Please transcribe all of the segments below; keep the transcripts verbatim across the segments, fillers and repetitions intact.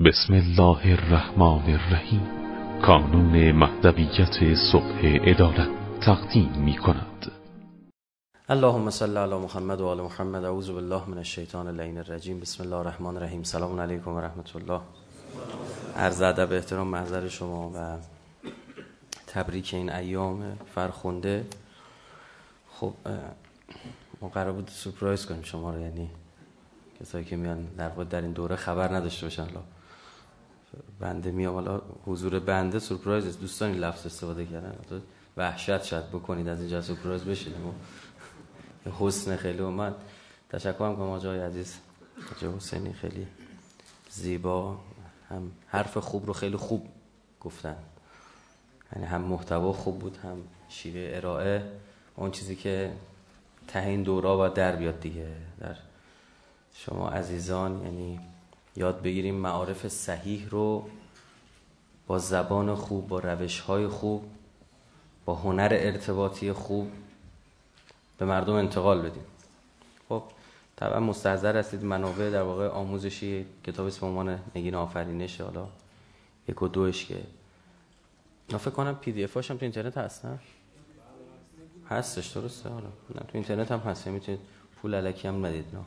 بسم الله الرحمن الرحیم. کانون مهدویت صبح عدالت تقدیم می کند. اللهم صل علی محمد و آل محمد. اعوذ بالله من الشیطان اللعین الرجیم. بسم الله الرحمن الرحیم. سلام علیکم و رحمت الله. عرض ادب احترام محضر شما و تبریک این ایام فرخنده. خب ما قرار بود سورپرایز کنیم شما رو، یعنی کسایی که میان در واقع در این دوره خبر نداشته باشن. حالا بنده میام، حالا حضور بنده سورپرایز است. دوستان این لفظ استفاده کردن، وحشت شاید بکنید از اینجا سورپرایز بشید. حسن خیلی و من تشکر میکنم آقای عزیز آقای حسینی، خیلی زیبا، هم حرف خوب رو خیلی خوب گفتن، یعنی هم محتوا خوب بود هم شیوه ارائه. اون چیزی که ته این دورا باید در بیاد دیگه در شما عزیزان، یعنی یاد بگیریم معارف صحیح رو با زبان خوب، با روش‌های خوب، با هنر ارتباطی خوب به مردم انتقال بدیم. خب طبعا مستحضر هستید منابع در واقع آموزشی کتاب اسم عنوان نگین آفرینش، حالا یک و دوش که من فکر کنم پی دی اف هاش هم تو اینترنت هست، نه؟ هستش، درسته؟ حالا نه تو اینترنت هم هست، میتونید پول الکی هم ندید، نه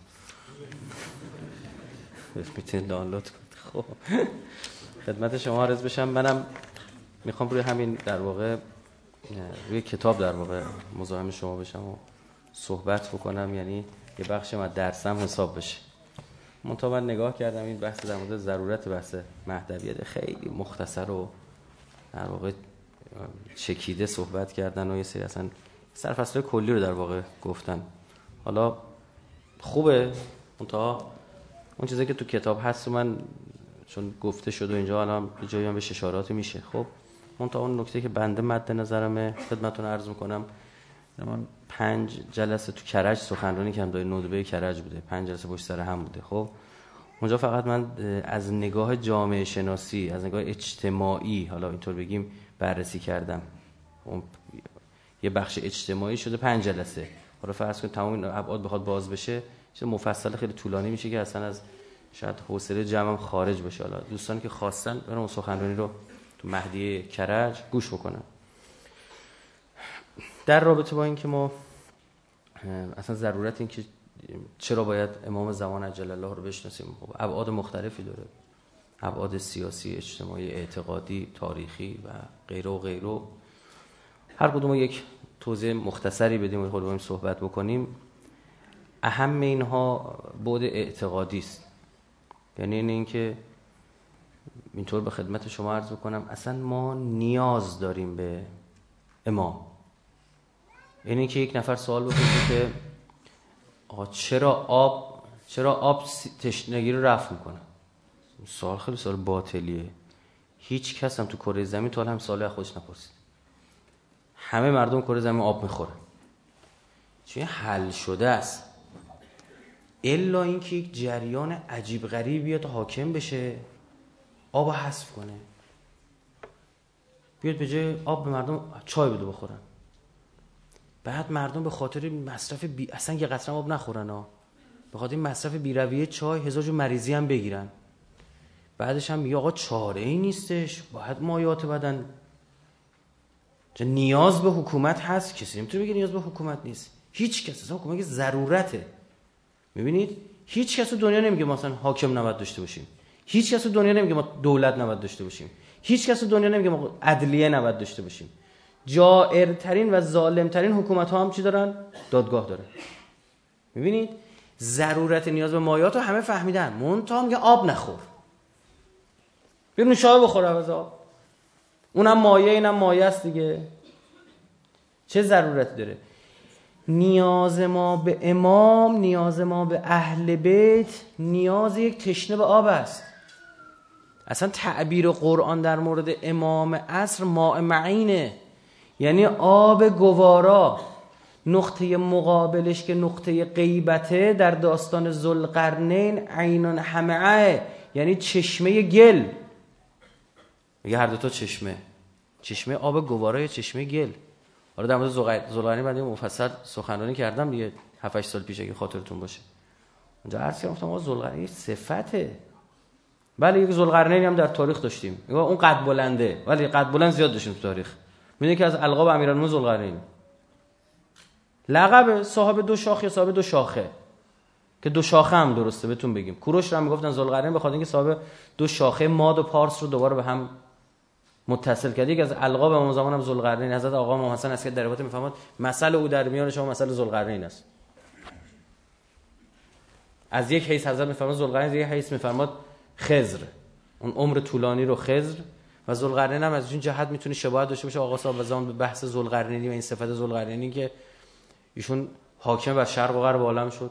میتونید دانلود کنید. خب خدمت شما عرض بشم، منم میخوام روی همین در واقع روی کتاب در واقع مزاحم شما بشم و صحبت بکنم، یعنی یه بخشی از درسم حساب بشه. منتها من نگاه کردم این بحث در مورد ضرورت بحث مهدویت خیلی مختصر و در واقع چکیده صحبت کردن و یه سری اصلا سرفصل کلی رو در واقع گفتن. حالا خوبه، منتها اون چیزی که تو کتاب هست من چون گفته شد و اینجا الان یه جایی هم به اشارات میشه. خب منتها اون نکته که بنده مد نظرمه خدمتتون عرض میکنم، من پنج جلسه تو کرج سخنرانی کردم، دای ندبه کرج بوده، پنج جلسه پشت سر هم بوده. خب اونجا فقط من از نگاه جامعه شناسی، از نگاه اجتماعی، حالا اینطور بگیم، بررسی کردم. اون یه بخش اجتماعی شده پنج جلسه. حالا فرض کنید تمام این ابعاد بخواد باز بشه، چه مفصل خیلی طولانی میشه که اصلا از شاید حوصله جمعم خارج بشه. حالا دوستانی که خواستن برن اون سخنرانی رو تو مهدی کرج گوش بکنن. در رابطه با این که ما اصلا ضرورت این که چرا باید امام زمان عجل الله رو بشناسیم، خب ابعاد مختلفی داره، ابعاد سیاسی، اجتماعی، اعتقادی، تاریخی و غیره و غیره. هر کدوم یک توضیح مختصری بدیم و خودمون صحبت بکنیم. اهم اینها بعد اعتقادی است، یعنی این که اینطور به خدمت شما عرض بکنم اصلا ما نیاز داریم به امام. یعنی که یک نفر سوال بپرسه که آقا چرا آب چرا آب تشنگی رو رفع میکنه؟ سوال خیلی سوال باطلیه. هیچ کس هم تو کره زمین تا هم سوالی از خودش نپرسید. همه مردم کره زمین آب میخورن، چون حل شده است. الا اینکه یک جریان عجیب غریب بیاد حاکم بشه، آب رو حذف کنه، بیاد به جای آب به مردم چای بده بخورن. بعد مردم به خاطر مصرف بی... اصلا یه قطره آب نخورن ها، به خاطر مصرف بی‌رویه چای هزار جو مریضی هم بگیرن. بعدش هم میگه آقا چاره ای نیستش، باید مایات بدن. چه نیاز به حکومت هست؟ کسی نمیتونه بگه نیاز به حکومت نیست. هیچ کس اصلا حکومت ضرورته. میبینید هیچ کس تو دنیا نمیگه ما مثلا حاکم نباید داشته باشیم، هیچ کس تو دنیا نمیگه ما دولت نباید داشته باشیم، هیچ کس تو دنیا نمیگه ما عدلیه نباید داشته باشیم. جائرترین و ظالمترین حکومت ها هم چی دارن؟ دادگاه دارن. میبینید ضرورت نیاز به مایات رو همه فهمیدن، منتها میگه آب نخور، بیا نوشابه بخور عوض آب. اونم مایه اینم مایه است دیگه. چه ضرورتی داره؟ نیاز ما به امام، نیاز ما به اهل بیت، نیاز یک تشنه به آب است. اصلا تعبیر قرآن در مورد امام عصر ماء معینه، یعنی آب گوارا. نقطه مقابلش که نقطه غیبته در داستان ذوالقرنین عین حمعه، یعنی چشمه گل. میگه هر دو تا چشمه، چشمه آب گوارا یا چشمه گل. حالا در مورد ذوالقرنین بعد مفصل سخنرانی کردم دیگه هفت هشت سال پیش اگه خاطرتون باشه. اونجا عرض کردم آقا ذوالقرنین صفته، بله یک ذوالقرنینی هم در تاریخ داشتیم، اون قد بلنده، ولی قد بلند زیاد داشتیم تو تاریخ. میدونی که از القاب امیرالمومنین ذوالقرنین، لقب صاحب دو شاخه، صاحب دو شاخه، که دو شاخه هم درسته بهتون بگیم. کوروش رو هم میگفتن ذوالقرنین به خاطر اینکه صاحب دو شاخه ماد و پارس رو دوباره به هم متصل کرد. یک از القاب امام زمان هم ذوالقرنین. حضرت آقا امام حسن عسکری در روایت میفرماد مثل او در میان شما مثل ذوالقرنین است. از یک حیث حضرت میفرماد ذوالقرنین، از یک حیث میفرماد خضر، اون عمر طولانی رو خضر، و ذوالقرنین هم از این جهت میتونه شباهت داشته باشه آقا صاحب زمان به بحث ذوالقرنینی و این صفت ذوالقرنینی که ایشون حاکم بر شرق و غرب عالم شد.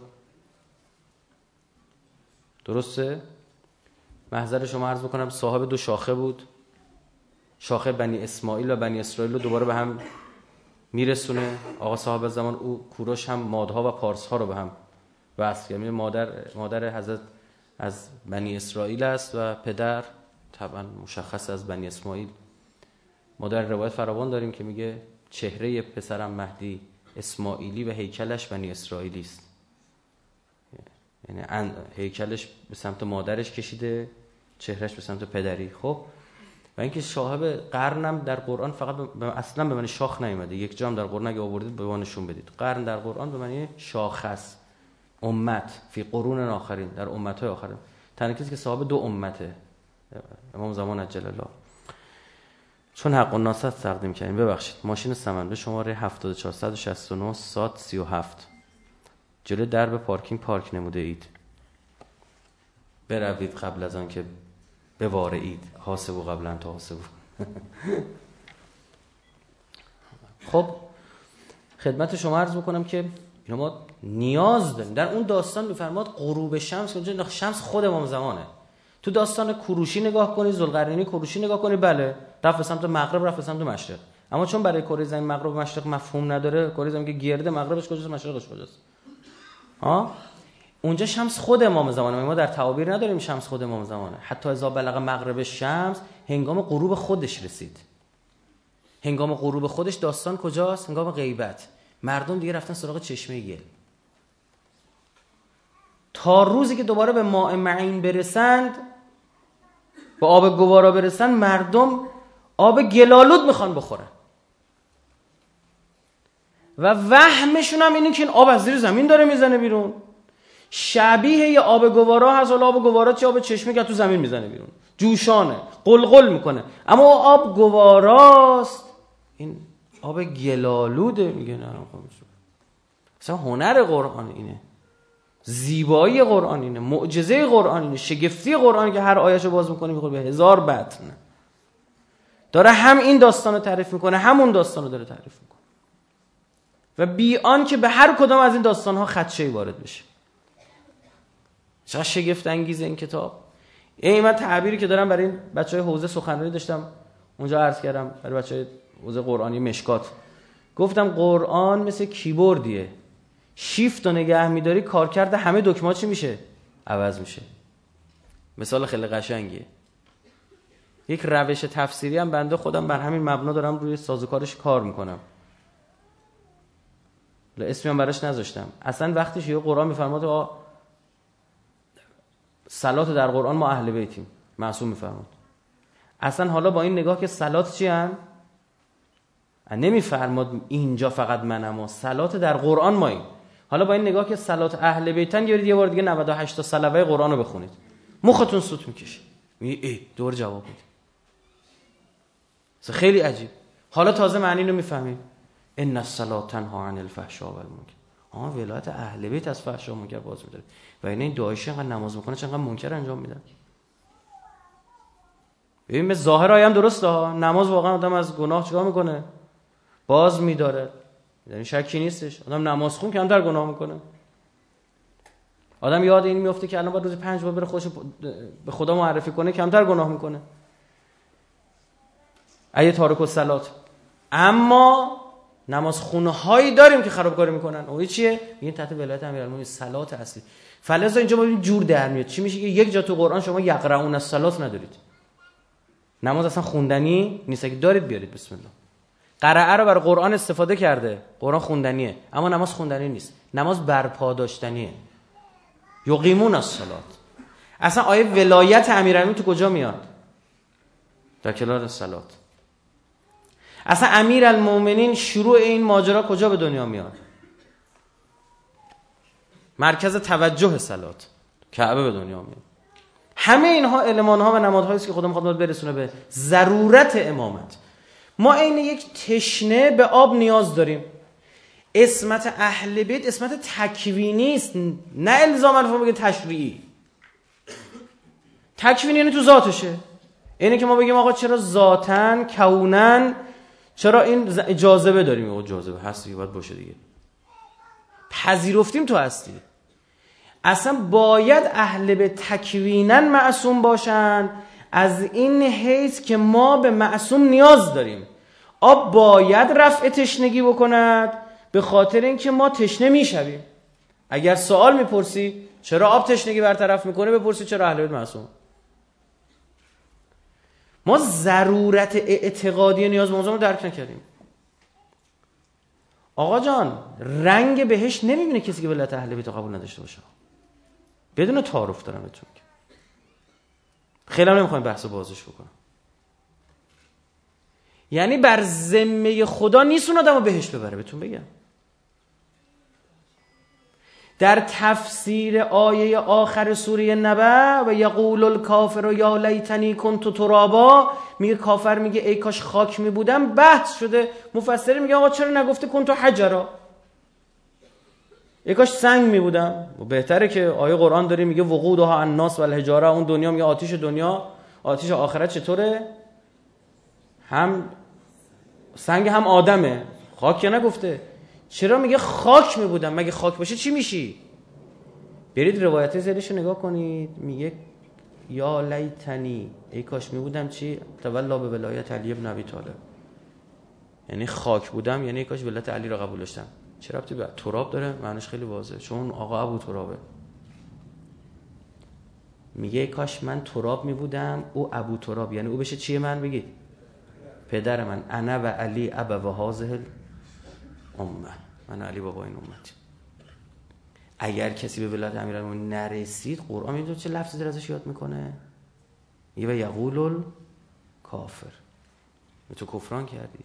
درسته؟ محضر شما عرض میکنم صاحب دو شاخه بود، شاخه بنی اسماعیل و بنی اسرائیل رو دوباره به هم میرسونه. آقا صاحب زمان او کوروش هم مادها و پارسها رو به هم وصل کرد. مادر مادر حضرت از بنی اسرائیل است و پدر طبعا مشخص از بنی اسماعیل. ما در روایت فراوان داریم که میگه چهره پسرم مهدی اسماعیلی و هیکلش بنی اسرائیلی است. یعنی هیکلش به سمت مادرش کشیده، چهرهش به سمت پدری. خب و اینکه صاحب قرنم در قرآن فقط ب... اصلا به معنی شاخ نیومده. یک جام در قرآن اگه آوردید به ما نشون بدید. قرن در قرآن به معنی شاخ است. امت فی قرون آخرین، در امت‌های آخرین. تنها کسی که صاحب دو امته امام زمان عجل الله. چون حق الناس تقدیم کردیم، ببخشید ماشین سمنده شماره هفتاد و چهار صد و شصت و نه صاد سی و هفت جلوی درب پارکینگ پارک نموده اید. بروید قبل از آن که بوارید، حاسبو قبل ان تحاسبو. خب خدمت شما عرض میکنم که اینا ما نیاز داریم. در اون داستان میفرماد غروب شمس، اونجا شمس خود امام زمانه. تو داستان کوروشی نگاه کنی، ذوالقرنینی کوروشی نگاه کنی، بله رفت به سمت مغرب، رفت به سمت مشرق. اما چون برای کره زمین مغرب و مشرق مفهوم نداره، کره زمین که گرده، مغربش کجاست مشرقش کجاست؟ ها اونجا شمس خود امام زمانه. ما در تعابیر نداریم شمس خود امام زمانه. حتی اذا بلغ مغرب شمس، هنگام غروب خودش رسید. هنگام غروب خودش داستان کجاست؟ هنگام غیبت. مردم دیگه رفتن سراغ چشمه گل. تا روزی که دوباره به ماء معین برسند، به آب گوارا برسند، مردم آب گلالود میخوان بخورن و وهمشون هم اینه که این آب از زیر زمین داره میزنه بیرون. شبیه یه آب گوارا هست، ولی آب گوارا چه آب چشمه که تو زمین میزنه بیرون، جوشانه، قلقل میکنه. اما آب گواراست، این آب گلالوده. میگه نه اصلا هنر قرآن اینه، زیبایی قرآن اینه، معجزه قرآن اینه، شگفتی قرآن که هر آیه‌شو باز میکنه میخوره به هزار بطن. داره هم این داستانو تعریف میکنه، همون داستانو داره تعریف میکنه و بی آن که به هر کدام از این داستانها خدشه‌ای وارد بشه. چقدر شگفت انگیزه این کتاب. این من تعبیری که دارم برای این بچهای حوزه سخنرانی داشتم اونجا عرض کردم برای بچهای حوزه قرآنی مشکات، گفتم قرآن مثل کیبوردیه، شیفت و نگه میداری کارکرد همه دکمه‌ها چی میشه؟ عوض میشه. مثال خیلی قشنگیه. یک روش تفسیری هم بنده خودم بر همین مبنا دارم روی سازوکارش کار میکنم. اسمی هم براش نذاشتم. اصلا وقتی شیوع قرآن میفرماد آ صلات در قرآن ما اهل بیتیم، معصوم میفرماد. اصلا حالا با این نگاه که صلات چی ان؟ نمیفرماد اینجا فقط منم و صلات در قرآن ماییم. حالا با این نگاه که صلات اهل بیتن، یه یه بار دیگه نود و هشت تا صلوه قرآن رو بخونید، مختون سوت میکشه. میگه ای دور جواب میده. خیلی عجیب. حالا تازه معنی رو میفهمیم. ان الصلاه تنها عن الفحشاء والمنکر. آها ولایت اهل بیت از فحشا و منکر باز می‌داره. و این این داعش انقدر نماز میکنه چقدر منکر انجام میدن. ببین به ظاهر آیه هم درسته ها، نماز واقعا آدم از گناه چیکار میکنه؟ باز می‌داره. یعنی شکی نیستش. آدم نماز خون کمتر گناه میکنه. آدم یاد این میفته که الان باید روزی پنج بار بره خودش به خدا معرفی کنه، کمتر گناه میکنه. ایه تارک الصلات. اما نماز خونهایی داریم که خرابکاری میکنن. اون چیه؟ این تحت ولایت امیرالمومنین صلات اصلی. فلذا اینجا با این جور در میاد. چی میشه که یک جا تو قرآن شما یقرؤون الصلات ندارید. نماز اصلا خوندنی نیست. اگه دارید بیارید بسم الله. قرأه رو برای قرآن استفاده کرده. قرآن خوندنیه، اما نماز خوندنی نیست. نماز برپا داشتنیه. یقیمون الصلات. اصلا آیه ولایت امیرالمومنین تو کجا میاد؟ در کلال صلات. اصلا امیرالمومنین شروع این ماجرا کجا به دنیا میاد؟ مرکز توجه صلات کعبه به دنیا میاد. همه اینها المانها و نمادهایی است که خدا میخواد برسونه به ضرورت امامت. ما عین یک تشنه به آب نیاز داریم. اسمت اهل بیت اسمت تکوینی است، نه الزاما فرض بگید تشریعی. تکوینی یعنی تو ذاتشه. اینه که ما بگیم آقا چرا ذاتن کونن چرا این جاذبه داریم؟ آقا جاذبه هست دیگه باید باشه دیگه. پذیرفتیم تو هستی. اصلا باید اهل به تکوینن معصوم باشن، از این حیث که ما به معصوم نیاز داریم. آب باید رفع تشنگی بکند به خاطر اینکه ما تشنه میشویم. اگر سوال میپرسی چرا آب تشنگی برطرف میکنه، بپرسی چرا اهل بیت معصوم. ما ضرورت اعتقادی نیاز به موضوع رو درک نکردیم. آقا جان رنگ بهش نمیبینه کسی که ولایت اهل بیت قبول نداشته باشه. بدون تعارف دارم بهتون میگم. خیلی هم نمیخوایم بحث بازش بکنم. یعنی بر ذمه خدا نیست اون آدمو بهش ببره. بهتون بگم در تفسیر آیه آخر سوره نبأ و یقول الکافر یا لیتنی کنت ترابا، میگه کافر میگه ای کاش خاک میبودم، بحث شده. مفسر میگه آقا چرا نگفته کنت حجرا، ای کاش سنگ میبودم. بهتره که آیه قرآن داره میگه وقودها الناس والحجاره، اون دنیا میگه آتش دنیا، آتش آخرت چطوره؟ هم سنگ هم آدمه، خاک که نگفته. چرا میگه خاک میبودم؟ مگه خاک باشه چی میشی؟ برید روایت زیرش رو نگاه کنید، میگه یا لیتنی ای کاش میبودم چی؟ تولا به ولایت علی ابن ابی طالب. یعنی خاک بودم یعنی ای کاش ولایت علی رو قبول داشتم. چرا ربطی به تراب داره؟ معنیش خیلی واضحه، چون آقا ابو ترابه. میگه ای کاش من تراب میبودم او ابو تراب، یعنی او بشه چیه؟ من بگید پدر من، انا و علی ابو هذه امه، من علی بابا این امتی. اگر کسی به ولایت امیرالمومنین نرسید، قرآن میدونه چه لفظی در ازش یاد میکنه؟ یه و یقول الکافر، تو کفران کردی.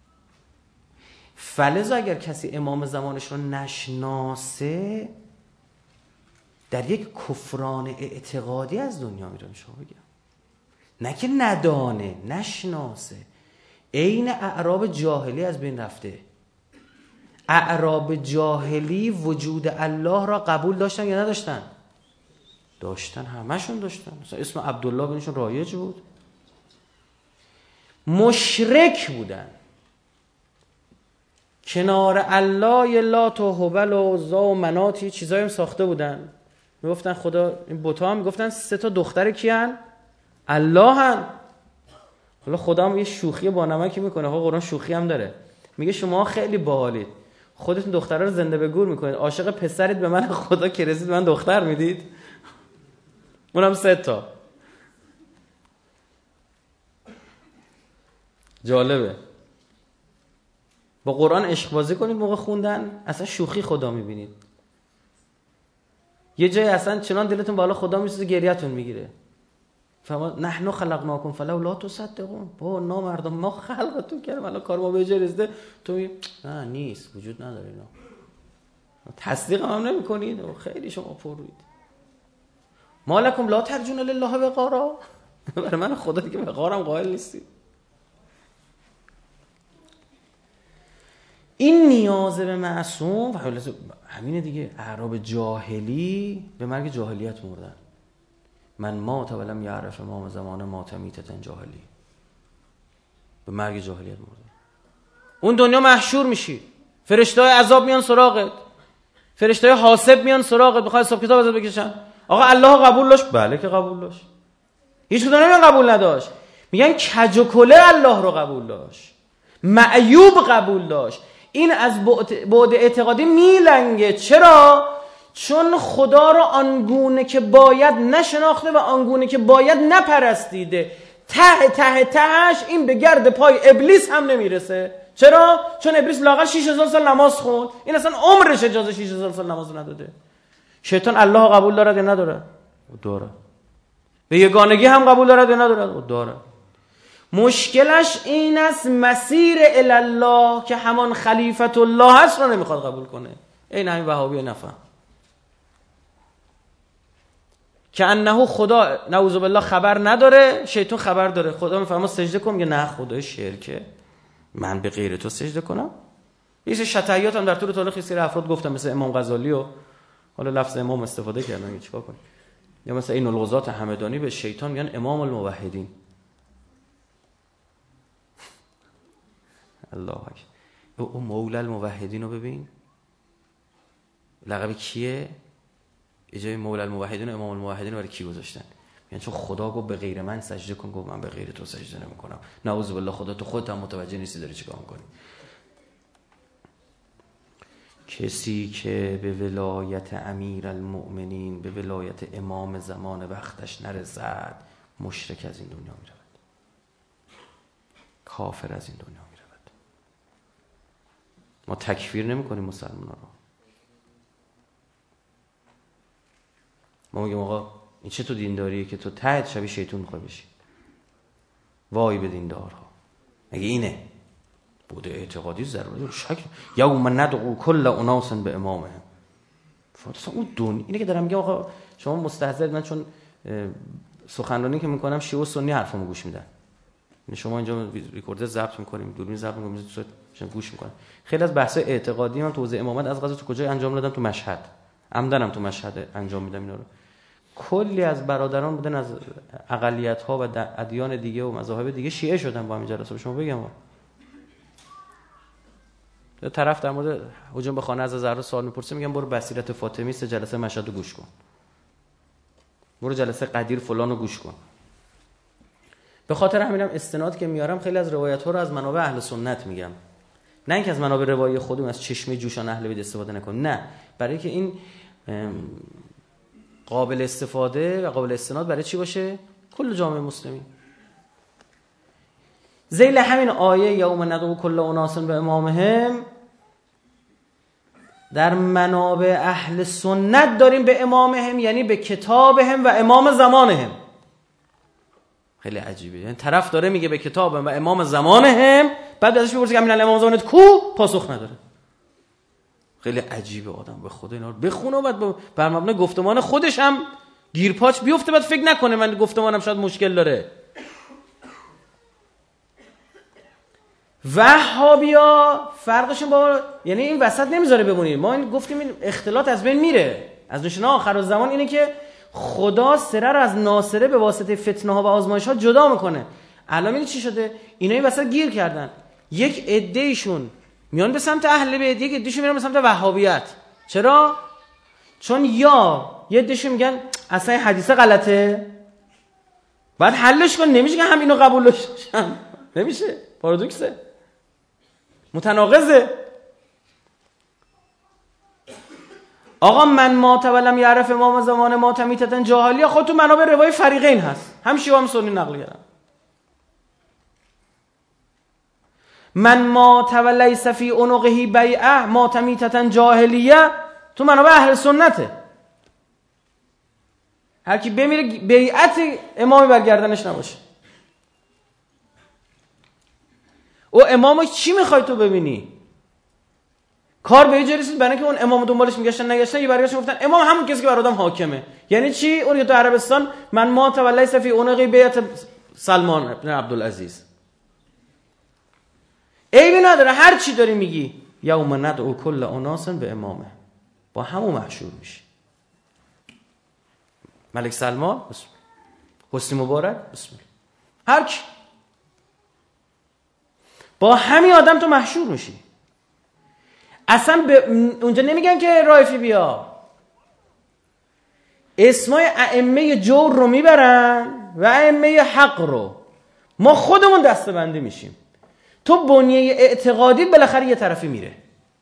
فلذا اگر کسی امام زمانش رو نشناسه در یک کفران اعتقادی از دنیا میره. شما بگم نه که ندانه، نشناسه. عین اعراب جاهلی از بین رفته. اعراب جاهلی وجود الله را قبول داشتن یا نداشتن؟ داشتن، همشون داشتن. مثلا اسم عبدالله بینشون رایج بود. مشرک بودن، کنار الله لات و هبل و عزا و مناتی چیزایی هم ساخته بودن. میگفتن خدا، این بوتا هم میگفتن سه تا دختر کیان؟ الله هن. حالا خدا هم یه شوخی با نمکی میکنه. ها قرآن شوخی هم داره، میگه شما خیلی باحالید، خودتون دخترها رو زنده به گور میکنید، عاشق پسرید به من خدا که رسید من دختر میدید. اونم سه تا. جالبه. با قرآن عشق بازی کنید موقع خوندن، اصلا شوخی خدا میبینید. یه جای اصلا چنان دلتون بالا خدا میسوزه گریه‌تون میگیره. فما نحنو خلقناکم فلولا تصدقون. با نامردم ما خلقتون کردیم، الان کار ما به جای رسیده تو می... نه نیست، وجود نداره اینا. تصدیق هم نمی‌کنید. خیلی شما پروید. مالکم لا ترجون لله وقارا. برای من خدا دیگه وقارم قائل نیستید. این نیاز به معصوم و همینه دیگه. اعراب جاهلی به مرگ جاهلیت مردن. من مات ولم یعرف امام زمان مات میتتن جاهلی، به مرگ جاهلیت مردن. اون دنیا محشور میشی، فرشته‌های عذاب میان سراغت، فرشته‌های حاسب میان سراغت، بخواد حساب کتاب ازت بکشن. آقا الله قبول داشت؟ بله که قبول داشت. هیچ کدوم نمیگن قبول نداشت، میگن کج و کله الله رو قبول داشت، معیوب قبول داشت. این از بعد اعتقادی میلنگه. چرا؟ چون خدا رو آنگونه که باید نشناخته و آنگونه که باید نپرستیده. ته ته تهش این به گرد پای ابلیس هم نمیرسه. چرا؟ چون ابلیس لااقل شش هزار سال نماز خوند، این اصلا عمرش اجازه شش هزار سال نماز نداده. شیطان الله قبول داره یا نداره؟ داره. به یگانگی هم قبول دارد یا ندارد؟ دارد. مشکلش این است مسیر الله که همان خلیفت الله هست رو نمیخواد قبول کنه. این همین وهابی نفهم که انه خدا نعوذ بالله خبر نداره، شیطان خبر داره. خدا میفهمه سجده کن، میگه نه خدای شرکه، من به غیر تو سجده کنم. یه شتایات هم در طول تاریخ یه سری افراد گفتم، مثل امام غزالی و حالا لفظ امام استفاده کردن، چیکار کنیم؟ یا مثلا این الغزات همدانی به شیطان میگن امام الموحدین. الله اکبر. او مولا الموحدین رو ببین، لقب کیه؟ اجای مولا الموحدین و امام الموحدین برای کی گذاشتن؟ یعنی چون خدا گفت به غیر من سجده کن، گفت من به غیر تو سجده نمی‌کنم. نعوذ بالله، خدا تو خودت هم متوجه نیستی داری چیکار می‌کنی. کسی که به ولایت امیر المؤمنین، به ولایت امام زمان وقتش نرسد، مشرک از این دنیا میرود، کافر از این دنیا میرود. ما تکفیر نمی کنیم مسلمان رو. ما میگیم آقا این چه تو دینداریه که تو ته شبیه شیطون میخوای بشی؟ وای به دیندارها. اگه اینه بوده اعتقادی ضروری شک یوم ندعو کل اناس به امامهم. فاطمه اون دون اینه که دارم میگم آقا شما مستحضر، من چون سخنرانی که میکنم شیعه و سنی حرفمو گوش میدن. یعنی شما اینجا ریکوردر ضبط میکنیم، دوربین ضبط میکنیم، صوت گوش میکنن. خیلی از بحث اعتقادی من تو حوزه امامت از قضا تو کجا انجام دادم؟ تو مشهد. عمدنم تو مشهد انجام میدم اینا رو. کلی از برادران بودن از اقلیت‌ها و ادیان دیگه و مذاهب دیگه شیعه شدن با همین جلسه. شما بگم یه طرف در مورد هجوم به خانه از زهرا سوال میپرسه، میگم برو بصیرت فاطمی سه جلسه مشهد رو گوش کن، برو جلسه قدیر فلان رو گوش کن. به خاطر همینم استناد که میارم خیلی از روایت ها رو از منابع اهل سنت میگم، نه اینکه از منابع روایی خودمون از چشمه جوشان اهل بیت استفاده نکنیم، نه، برای که این قابل استفاده و قابل استناد برای چی باشه؟ کل جامعه مسلمین. ذیل همین آیه یوم ندعو کل اناس به امامهم، در منابع اهل سنت داریم به امامهم یعنی به کتابهم و امام زمانهم. خیلی عجیبه، یعنی طرف داره میگه به کتابهم و امام زمانهم، بعد ازش میپرسه که همین امام زمانت کو؟ پاسخ نداره. خیلی عجیبه. آدم به خدا اینا رو بخونه و بعد بر مبنای گفتمان خودش هم گیرپاچ بیفته، بعد فکر نکنه من گفتمانم شاید مشکل داره. وهابیا فرقشون با یعنی این وسط نمیذاره بمونید. ما این گفتیم این اختلاط از بین میره. از نشانه آخرالزمان اینه که خدا سره رو از ناصره به واسطه فتنه ها و آزمایش ها جدا میکنه. الان این چی شده؟ اینا این وسط گیر کردن. یک عده ایشون میان به سمت اهل بیت، یک عدهشون میرن به سمت وهابیت. چرا؟ چون یا یه عدهشون میگن اصلا این حدیث غلطه، بعد حلش کن. نمیشه که هم اینو قبولش کنم، نمیشه، پارادوکسه، متناقضه. آقا من مات ولم یعرف امام زمان مات میتتن جاهلیه، خود تو منابع روای فریقین هست، هم شیعه هم سنی نقل کردن. من مات ولیس فی عنقه بیعه مات میتتن جاهلیه، تو منابع اهل سنته. هر کی بمیره بیعت امامی برگردنش نباشه. او امامو چی میخوای تو ببینی؟ کار به یه رسید برای که اون امام دنبالش میگشتن نگشتن، یه برگشتن گفتن امام همون کسی که بر آدم حاکمه. یعنی چی؟ اون تو عربستان من مات ولیس فی عنقه بیعت سلمان ابن عبدالعزیز. عیبی نداره هر چی داری میگی. یوم ندعو کل اناس به امامه، با همون محشور میشی. ملک سلمان بسم الله، حسنی مبارک بسم الله، هر کی با همین آدم تو محشور میشی. اصلا به اونجا نمیگن که رایفی بیا، اسمای ائمه جور رو میبرن و ائمه حق رو، ما خودمون دسته‌بندی میشیم. تو بنیه اعتقادی بالاخره یه طرفی میره.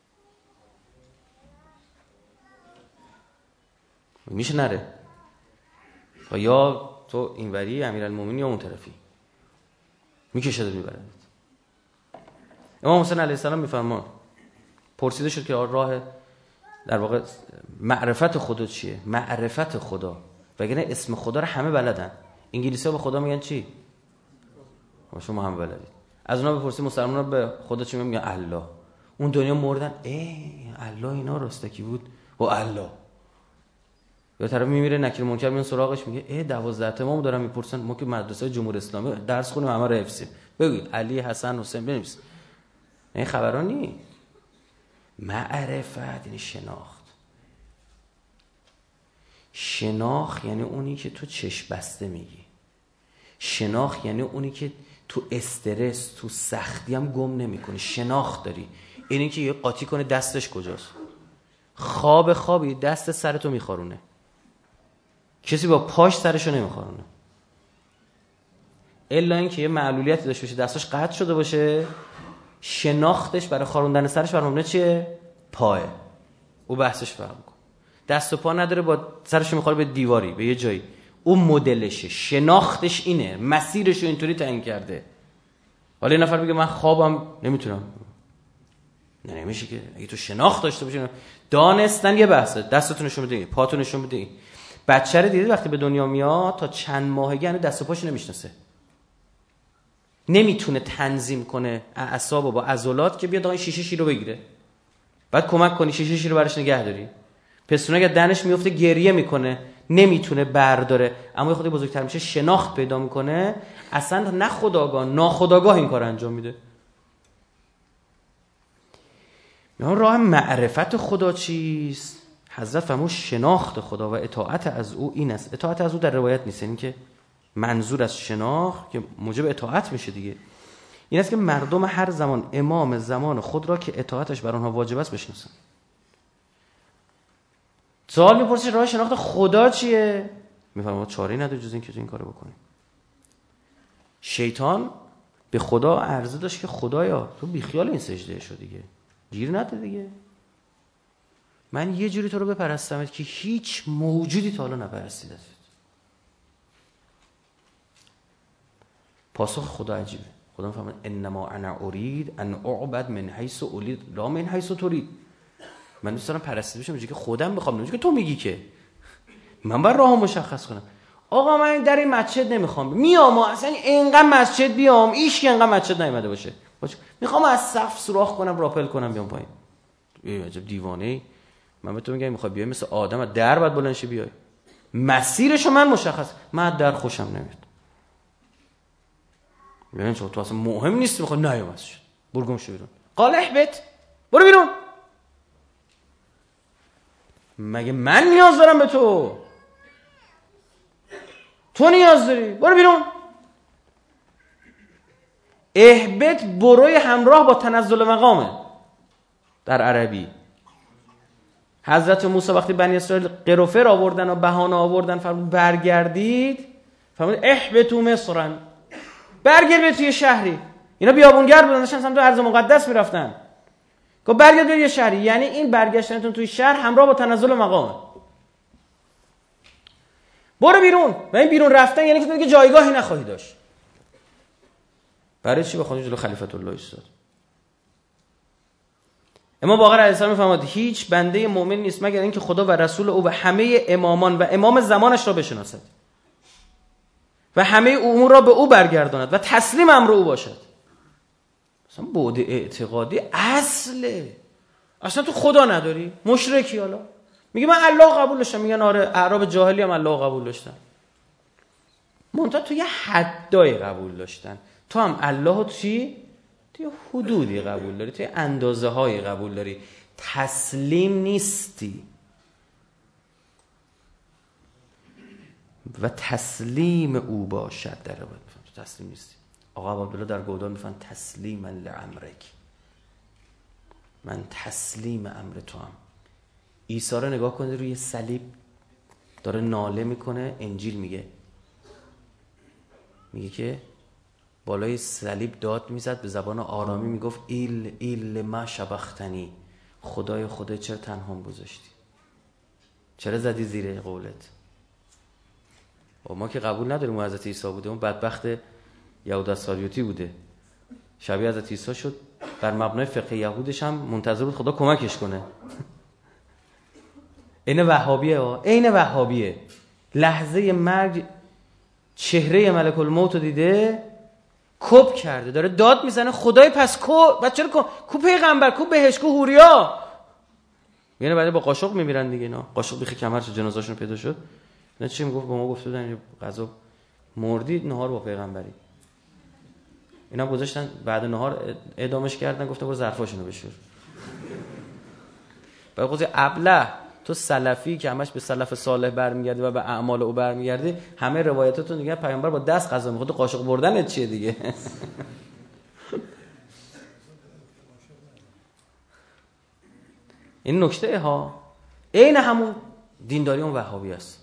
میشه نره، و یا تو اینوری امیرالمومنین یا اون طرفی میکشه داد میبره. امام حسین علیه السلام میفرمان، پرسیده شد که راه در واقع معرفت خدا چیه؟ معرفت خدا، وگرنه اسم خدا رو همه بلدن. انگلیسی‌ها به خدا میگن چی؟ شما هم بلدید. از اونا بپرسید مسلمان‌ها به خدا چی میگن؟ الله. اون دنیا مردن، ای الله اینا رستکی بود و الله. یا طرف میمیره نکیر منکر میون سراغش میگه ای دوازده تا امام دارن میپرسن، ما که مدرسه جمهوری اسلامی درس خونیم همه رو حفظیم. بگو علی حسن حسین بنویس. این خبرا نی. معرفت یعنی شناخت. شناخت یعنی اونی که تو چشم بسته میگی. شناخت یعنی اونی که تو استرس تو سختی هم گم نمیکنی، شناخت داری. اینی که یه قاطی کنه دستش کجاست. خواب خوابی دست سرتو میخارونه، کسی با پاش سرشو نمیخارونه، الا اینکه یه معلولیتی داشته باشه دستش قطع شده باشه، شناختش برای خاروندن سرش برنامه چیه؟ پاه. او بحثش فرق میکنه. دست و پا نداره، با سرش میخوره به دیواری به یه جایی، او مدلشه، شناختش اینه، مسیرشو اینطوری تعیین کرده. حالا یه نفر میگه من خوابم نمیتونم. نه نمیشه که. اگه تو شناخت داشته باشی، دانستن یه بحثه، دستتون نشون بده، پاتون نشون بده. بچه رو دیدید وقتی به دنیا میاد تا چند ماهگی هنوز دست و پاشو نمیشناسه، نمیتونه تنظیم کنه اعصابو با عضلات که بیاد آقا شیشه شیر رو بگیره، بعد کمک کنی شیشه شیر رو براش نگه داری. پستونه اگه دهنش میفته گریه میکنه، نمیتونه برداره، اما خودی بزرگتر میشه شناخت پیدا میکنه، اصلا نه خودآگاه ناخودآگاه این کار انجام میده. میگم راه معرفت خدا چیست؟ حضرت فرمود شناخت خدا و اطاعت از او این است. اطاعت از او در روایت نیست، این که منظور از شناخت که موجب اطاعت میشه دیگه، این است که مردم هر زمان امام زمان خود را که اطاعتش بر آنها واجب است بشناسن. سوال میپرسید راه شناخت خدا چیه؟ میفرماد چاره‌ای نداره جز این که تو این کارو بکنی. شیطان به خدا عرضه داشت که خدایا تو بیخیال این سجده شو دیگه، گیر نده دیگه، من یه جوری تو رو بپرستمت که هیچ موجودی تا حالا نپرستیدت. پاسخ خدا عجیبه. خدا میفهمه انما انا اريد ان اعبد من حيث اريد لا من حيث تريد. من دوست دارم پرستیده بشم اونجوری که خودم بخوام، اونجوری که تو میگی که. من باید راهو مشخص کنم. آقا من در این مسجد نمیخوام میام، اصلا اینقدر مسجد بیام ایش که اینقدر مسجد نیومده باشه، میخوام از صف سوراخ کنم راپل کنم بیام پایین. ای عجب دیوانه‌ای. من به تو میگم میخوای بیای مثل آدم از در بعد بلند شی بیای، مسیرشو من مشخص. من در خوشم نمیاد. ببین چون تو اصلا مهم نیست، میخوای نیام مسجد، برو گم شو بیرون. قال احبط، برو بیرون. مگه من نیاز دارم به تو؟ تو نیاز داری، برو بیرون. احبط بروی همراه با تنزل مقامه در عربی. حضرت موسی وقتی بنی اسرائیل قروفر آوردن و بهانه آوردن فرمود برگردید، فرمود احبطوا مصرا، برگرد به توی شهری. اینا بیابونگر بودن، داشتن سمت ارض مقدس میرفتن. گفت برگرد به یه شهری، یعنی این برگشتنتون توی شهر همراه با تنزل مقامه. برو بیرون. و این بیرون رفتن یعنی که دیگه جایگاهی نخواهی داشت. برای چی بخواد جلو خلیفت الله ایستاد؟ امام باقر علیه السلام میفرماد هیچ بنده مؤمن نیست مگر اینکه خدا و رسول او و همه امامان و امام زمانش را بشناسد و همه امور را به او برگرداند و تسلیم امر او باشد. اصلا بعد اعتقادی اصله. اصلا تو خدا نداری، مشرکی. حالا میگه من الله قبول داشتم، میگن آره اعراب جاهلی هم الله قبول داشتن، منتها تو یه حدای قبول داشتن، تو هم الله چی؟ تو یه حدودی قبول داری، تو یه اندازه های قبول داری، تسلیم نیستی. و تسلیم او باشد در روایت میفهم تو تسلیم نیستی. آقا عبدالله در گودان میفهم تسلیما لامرک، من تسلیم امر تو هم. عیسی رو نگاه کنید روی صلیب داره ناله میکنه، انجیل میگه میگه که بالای صلیب داد میزد، به زبان آرامی میگفت ایل ایل ما شبختنی، خدای خدای چرا تنهام گذاشتی، چرا زدی زیر قولت. و ما که قبول نداریم حضرت عیسی بوده، اون بدبخت یهود اسکاریوتی بوده، شبیه حضرت عیسی شد، بر مبنای فقه یهودش هم منتظر بود خدا کمکش کنه. این وهابیه ها، این وهابیه. لحظه مرگ چهره ملک الموت رو دیده، کپ کرده، داره داد میزنه خدای پس کو بچه رو کو پیغمبر، کو بهشت، کو هوریا. یعنی بعد با قاشق میمیرن دیگه اینا. قاشق بیخی کمر چه جنازه‌شون پیدا شد. اینا چی میگفت؟ به ما گفته بودن غذا مردید نهار با پیغمبری. اینا گذاشتن بعد نهار اعدامش کردن، گفتن برو ظرفاشونو بشور. بعد گفت ابله تو سلفی که همش به سلف صالح برمیگردی و به اعمال او برمیگردی، همه روایتاتون دیگه پیامبر با دست غذا می‌خورد، قاشق بردن چیه دیگه؟ این نکته ها عین همون دینداری اون وهابی است.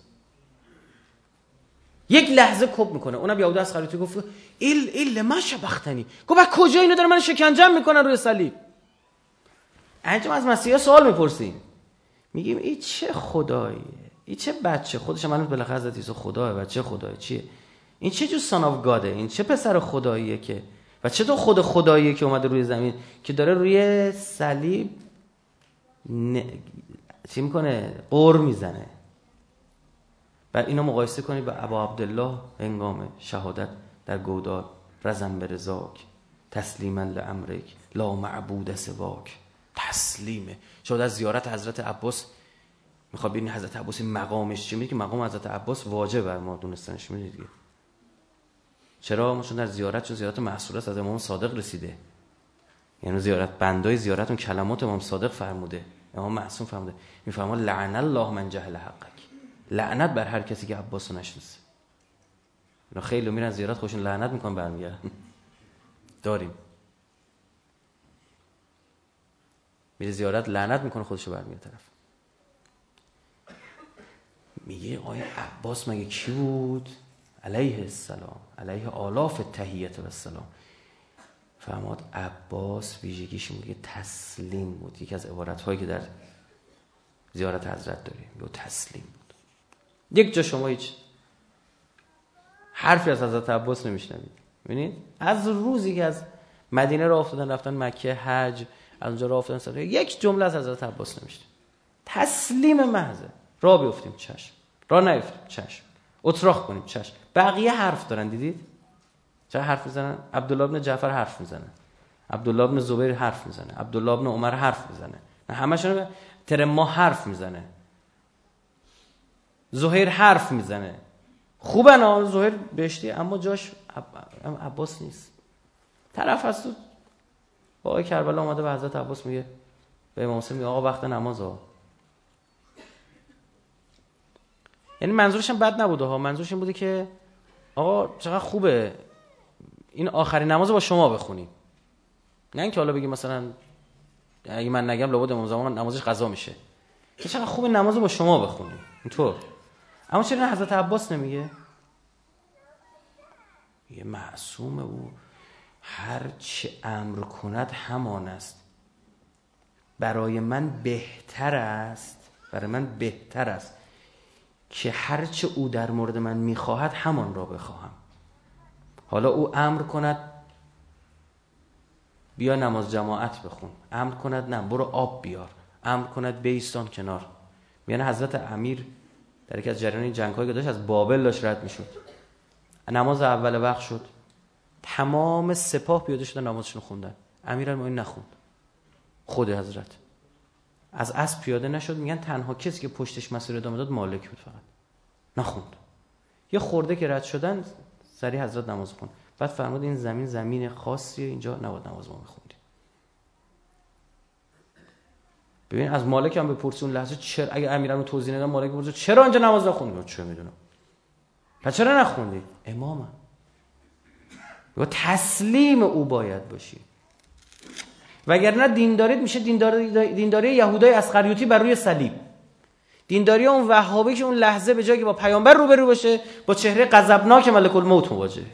یک لحظه کپ میکنه. اونم یهود اسخریتی گفت ایل ایل ما شبختنی، گفت بعد کجا اینو داره من شکنجه میکنن روی صلیب؟ انجام از مسیحا سوال میپرسیم، میگیم این چه خداییه؟ این چه بچه خودش منو بالاخره حضرت عیسی خداه، بچه خدایه چیه؟ این چه جو سان اف گاده؟ این چه پسر خداییه که و چه تو خود خداییه که اومده روی زمین که داره روی صلیب ن... چی میکنه؟ قر میزنه. بعد اینو مقایسه کنید با ابا عبدالله هنگام شهادت در گودال، رزم برزاک تسلیما لامرک لا معبود سواک. تسلیمه. شاید از زیارت حضرت عباس میخواد ببینید حضرت عباس مقامش چیه، میگه که مقام حضرت عباس واجب بر ما دونستنش. میدونید دیگه چرا؟ چون در زیارت، چون زیارت محصوله از امام صادق رسیده، یعنی زیارت بندای زیارت اون کلمات امام صادق فرموده، امام معصوم فرموده، میفهمه لعن الله من جهل حقک، لعنت بر هر کسی که عباس رو نشناسه. اینا خیلی میرن زیارت خوشون لعنت میکنن برمیگردن. داریم میره زیارت لعنت میکنه خودشو برمیگرده طرف. میگه آیا عباس مگه کی بود؟ علیه السلام، علیه آلاف تحیت و السلام. فرماد عباس ویژگیش میگه تسلیم بود. یکی از عبارت‌هایی که در زیارت حضرت داریم میگه تسلیم بود. یک جا شما هیچ حرفی از حضرت عباس نمیشنوید. ببینید از روزی که از مدینه راه افتادن رفتن مکه حج، از اونجا راه افتادن سفر، یک جمله از حضرت عباس نمیشنوید. تسلیم محضه. راه بیفتیم چشم، راه نیفتیم چشم، اتراق کنیم چشم. بقیه حرف دارن. دیدید چه حرف میزنن؟ عبدالله ابن جعفر حرف میزنه، عبدالله ابن زبیر حرف میزنه، عبدالله ابن عمر حرف میزنه، نه همشون ترما حرف میزنه، زهیر حرف میزنه. خوبه نه زهیر بهشتی، اما جاش عب... عباس نیست. طرف هست با آقای کربلا اومده به حضرت عباس میگه، به امام حسین میگه آقا وقت نماز ها. یعنی منظورش هم بد نبوده ها، منظورش این بوده که آقا چقدر خوبه این آخرین نماز با شما بخونیم، نه اینکه حالا بگی مثلا اگه من نگم لابد امام زمان نمازش قضا میشه، که چقدر خوبه نماز با شما بخونیم اینطور. اما چرا حضرت عباس نمیگه؟ یه معصوم او هر چه امر کند همان است، برای من بهتر است، برای من بهتر است که هر چه او در مورد من میخواهد همان را بخواهم. حالا او امر کند بیا نماز جماعت بخون، امر کند نه برو آب بیار، امر کند بیستان کنار. میانه حضرت امیر در یکی از جریان جنگ‌هایی که داشت از بابل داشت رد میشد، نماز اول وقت شد، تمام سپاه پیاده شدن نمازشون خوندن، امیرالمومنین نخوند. خود حضرت از اسب پیاده نشد، میگن تنها کسی که پشتش مسیر ادامه داد مالک بود، فقط نخوند. یه خورده که رد شدن سریع حضرت نماز خوند. بعد فرمود این زمین زمین خاصیه، اینجا نباید نماز ما بخونید. ببین از مالک هم بپرسی اون لحظه چرا، اگه امیرم رو توضیح ندادم مالک بپرسه چرا اینجا نماز نخوندی؟ چه میدونم. پس چرا نخوندی؟ امامم. و تسلیم او باید باشی. وگرنه دینداریت میشه دینداری دینداری یهودای اسخریوطی بر روی صلیب. دینداری اون وهابی که اون لحظه به جای که با پیامبر روبرو بشه با چهره غضبناک ملک الموت مواجهه.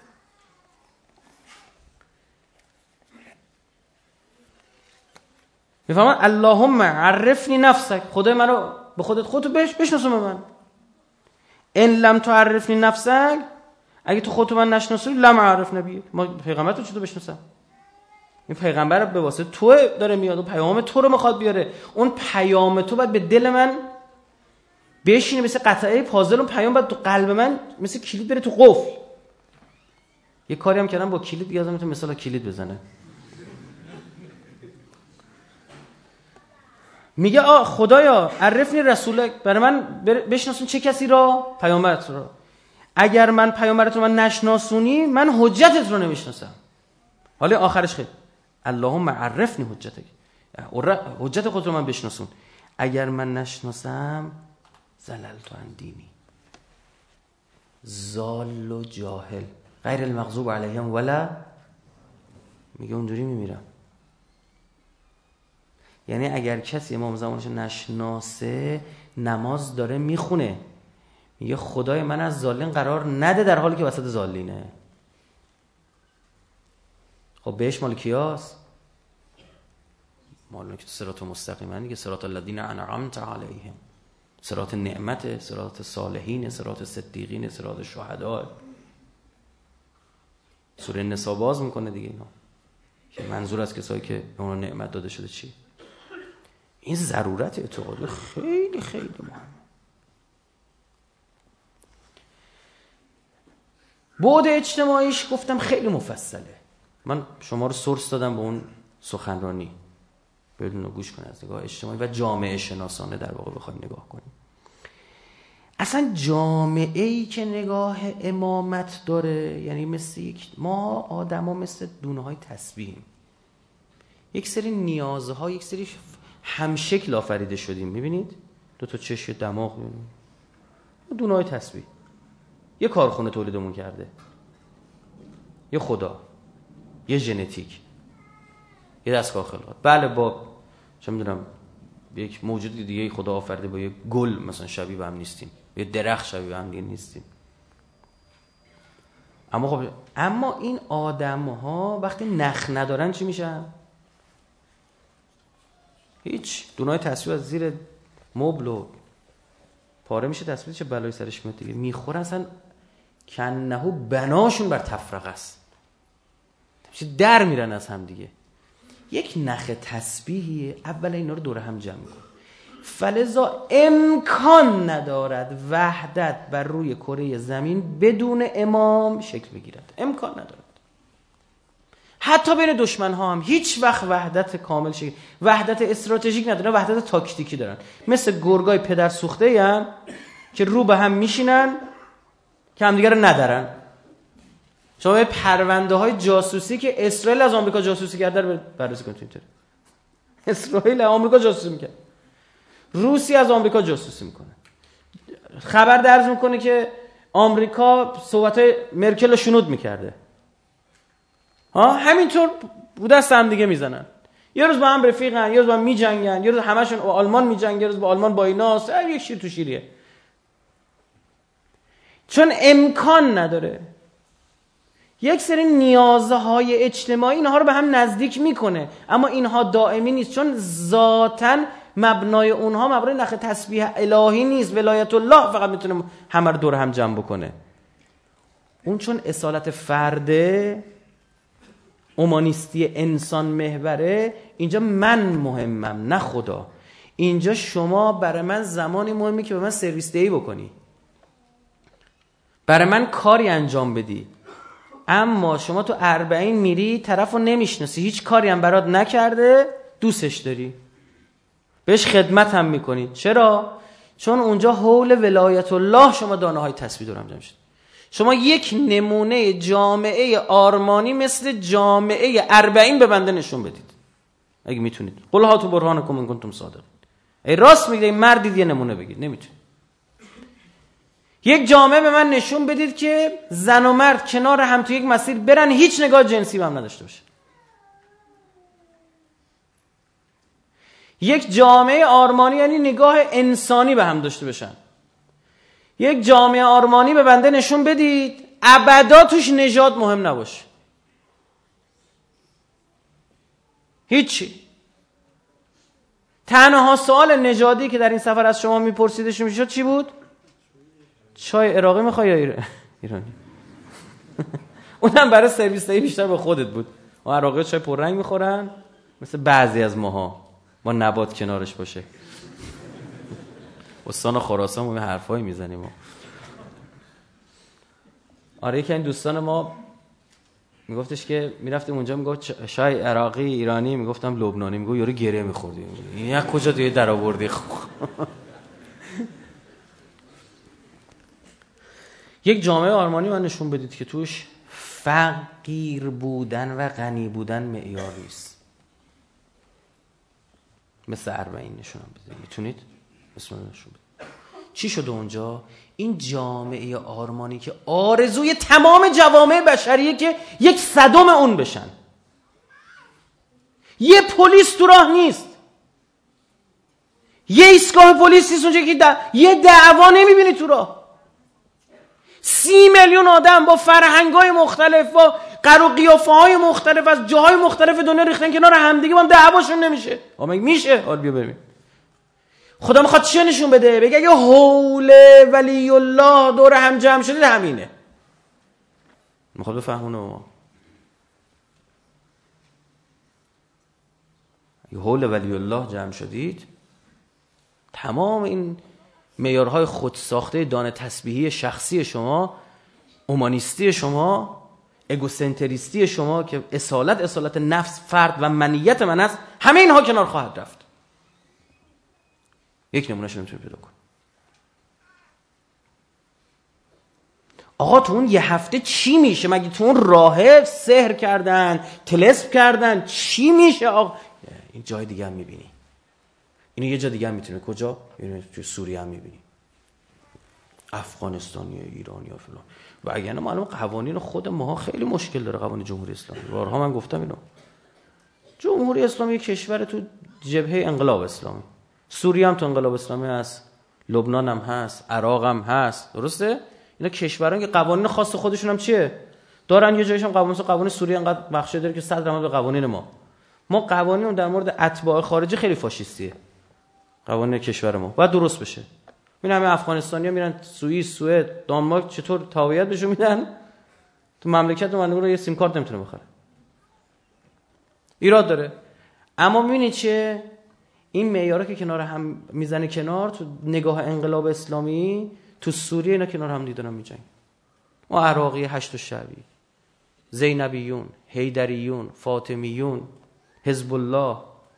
میفهمن اللهم عرفنی نفسک، خدای منو به خودت خودتو بهش بشناسون به من. ان لم تعرفنی نفسک، اگه تو خودتو من نشناسی لم اعرف نبی، ما پیغمبر تو چطور بشناسم؟ این پیغمبر به واسطه تو داره میاد و پیام تو رو میخواد بیاره. اون پیام تو باید به دل من بشینه مثل قطعه پازل و پیام بعد تو قلب من مثل کلید بره تو قفل. یه کاری هم کردم با کلید، دیگه آدم مثلا کلید بزنه. میگه آ خدایا عرفنی رسولک، برای من بشناسون چه کسی را؟ پیامبرت را. اگر من پیامبرت رو من نشناسونی من حجتت رو نمیشناسم. حالا آخرش خیلی اللهم عرفنی حجتک، حجت خود رو من بشناسون. اگر من نشناسم زللت عن دینی، ضال و جاهل غیر المغضوب علیهم ولا، میگه اونجوری میمیرم. یعنی اگر کسی امام زمانش نشناسه نماز داره میخونه، میگه خدای من از ضالین قرار نده در حالی که وسط ضالینه. خب بهش مال کیاست؟ مال که صراط مستقیمه دیگه، صراط الذین انعمت علیهم، صراط نعمت، صراط صالحین، صراط صدیقین، صراط شهدا. سوره نساء باز میکنه دیگه اینا که منظور از کسایی که به اون نعمت داده شده چی. این ضرورت اعتقادی خیلی خیلی مهمه. بعد اجتماعیش گفتم خیلی مفصله، من شما رو سورس دادم به اون سخنرانی، بدون گوش کنید از نگاه اجتماعی و جامعه شناسانه در واقع بخوایم نگاه کنیم. اصلا جامعه ای که نگاه امامت داره، یعنی مثل یک ما آدم ها مثل دونه های تسبیحیم، یک سری نیازها، یک سری همشکل آفریده شدیم. میبینید دو تا چشم دماغ، دونه های تسبیح، یه کارخونه تولیدمون کرده، یه خدا، یه ژنتیک، یه دستگاه خلقت. بله با چه میدونم یک موجود دیگه خدا آفریده با یه گل مثلا شبیه به هم نیستیم، یه درخت شبیه به هم دیگه نیستیم. اما خب اما این آدم ها وقتی نخ ندارن چی میشن؟ هیچ. دونای تسبیح از زیر مبل و پاره میشه، تسبیح چه بلایی سرش میاد دیگه، میخورن اصلا کنهو بناشون بر تفرقه است، در میرن از هم دیگه. یک نخ تسبیحی اول اینا رو دور هم جمع کن. فلذا امکان ندارد وحدت بر روی کره زمین بدون امام شکل بگیرد، امکان ندارد. حتی بین دشمن ها هم هیچ وقت وحدت کامل شکل، وحدت استراتژیک ندارن، وحدت تاکتیکی دارن. مثل گرگای پدر سوخته هم که رو به هم میشینن که همدیگه رو ندارن. شما به پرونده های جاسوسی که اسرائیل از آمریکا جاسوسی کرده رو بررسی کنید تو اینترنت. اسرائیل از آمریکا جاسوسی میکنه، روسیه از آمریکا جاسوسی میکنه، خبر درز میکنه که آمریکا صحبتای مرکل رو شنود میکرده. ها همینطور بوده دست هم دیگه میزنن، یه روز با هم رفیقن، یه روز با هم میجنگن، یه روز همشون با آلمان میجنگن، یه روز با آلمان با ایناست، یک شیر تو شیریه. چون امکان نداره. یک سری نیازهای اجتماعی اینها رو به هم نزدیک میکنه، اما اینها دائمی نیست، چون ذاتاً مبنای اونها مبنای نخ تسبیح الهی نیست. ولایت الله فقط میتونه همه رو دور هم جمع بکنه. اون چون اصالت فرده، اومانیستی انسان محوره، اینجا من مهمم نه خدا. اینجا شما برای من زمانی مهمی که به من سرویس دهی بکنی، برای من کاری انجام بدی. اما شما تو اربعین میری طرف رو نمیشناسی، هیچ کاری هم برات نکرده، دوستش داری، بهش خدمت هم میکنی. چرا؟ چون اونجا حول ولایت الله شما دانه های تسبیح دورم جمع شد. شما یک نمونه جامعه آرمانی مثل جامعه اربعین به بنده نشون بدید اگه میتونید. قل هاتوا برهانکم ان کنتم صادقین. ای راست میگید مردید یه نمونه بگید، نمیتونید. یک جامعه به من نشون بدید که زن و مرد کنار هم تو یک مسیر برن، هیچ نگاه جنسی به هم نداشته باشه. یک جامعه آرمانی یعنی نگاه انسانی به هم داشته باشن. یک جامعه آرمانی به بنده نشون بدید ابدا توش نژاد مهم نباشه، هیچی. تنها سوال نژادی که در این سفر از شما میپرسیدش میشد چی بود؟ چای عراقی میخوای یا ایرانی؟ اونم برای سرویس دهی بیشتر به خودت بود. و عراقی چای پررنگ میخورن مثل بعضی از ماها، با نبات کنارش باشه. استان خراسان ما حرفایی میزنیم. آره یکی این دوستان ما میگفتش که میرفتیم اونجا، میگفت شای عراقی ایرانی، میگفتم لبنانی، میگفت یارو گره میخوردی. این یک کجا دیگه در آوردی؟ یک جامعه آرمانی من نشون بدید که توش فقیر بودن و غنی بودن معیار نیست. مثل اربعین نشونم بدید میتونید؟ بسم الله نشون بدید. چی شده اونجا؟ این جامعه آرمانی که آرزوی تمام جوامع بشریه که یک صدم اون بشن. یه پلیس تو راه نیست، یه ایستگاه پلیس نیست اونجا که دا... یه دعوا نمیبینی تو راه. سی میلیون آدم با فرهنگ‌های مختلف، با قر و قیافه‌های مختلف از جاهای مختلف دنیا ریختن کنار همدیگه، با هم دعواشون نمیشه. آ مگه میشه؟ حالا بیا ببین خدا میخواد چه نشون بده؟ بگه اگه حول ولی الله دور هم جمع شدید همینه. میخواد بفهمونه ما اگه حول ولی الله جمع شدید، تمام این معیارهای خودساخته دانه تسبیحی شخصی شما، اومانیستی شما، اگوسنتریستی شما که اصالت اصالت نفس، فرد و منیت من است، همه اینها کنار خواهد رفت. یک نمونهش نمیتونی پیدا کن. آقا تو اون یه هفته چی میشه؟ مگه تو اون راهب سحر کردن، طلسم کردن، چی میشه آقا؟ این جای دیگه هم میبینی. اینو یه جا دیگه هم میتونه. کجا؟ اینو تو سوریه هم میبینی، افغانستانی، ایرانی ها فلان. و اگه نه معلوم قوانین خود ما خیلی مشکل داره. قوانین جمهوری اسلامی بارها من گفتم اینو. جمهوری اسلامی کشور تو جبهه انقلاب اسلامی، سوریه هم تو انقلاب اسلامی هست، لبنان هم هست، عراق هم هست، درسته؟ اینا کشوران که قوانین خاص خودشون هم چیه دارن. یه جایش هم قوانین قوانین سوریه انقدر بخشیده داره که صد درصد به قوانین ما. ما قوانین در مورد اتباع خارجی خیلی فاشیستیه. قوانین کشور ما باید درست بشه. این همه افغانستانی‌ها میرن سوئیس، سوئد، دانمارک، چطور تابعیت بهشون میدن؟ تو مملکت من رو یه سیم کارت نمیتونه بخره. ایراد داره. اما میبینید چه این معیارا که کنار هم میزنه کنار، تو نگاه انقلاب اسلامی تو سوریه اینا کنار هم دیدن میجنگ. ما عراقی هشت شعبی، زینبیون، حیدریون، فاطمیون، حزب الله،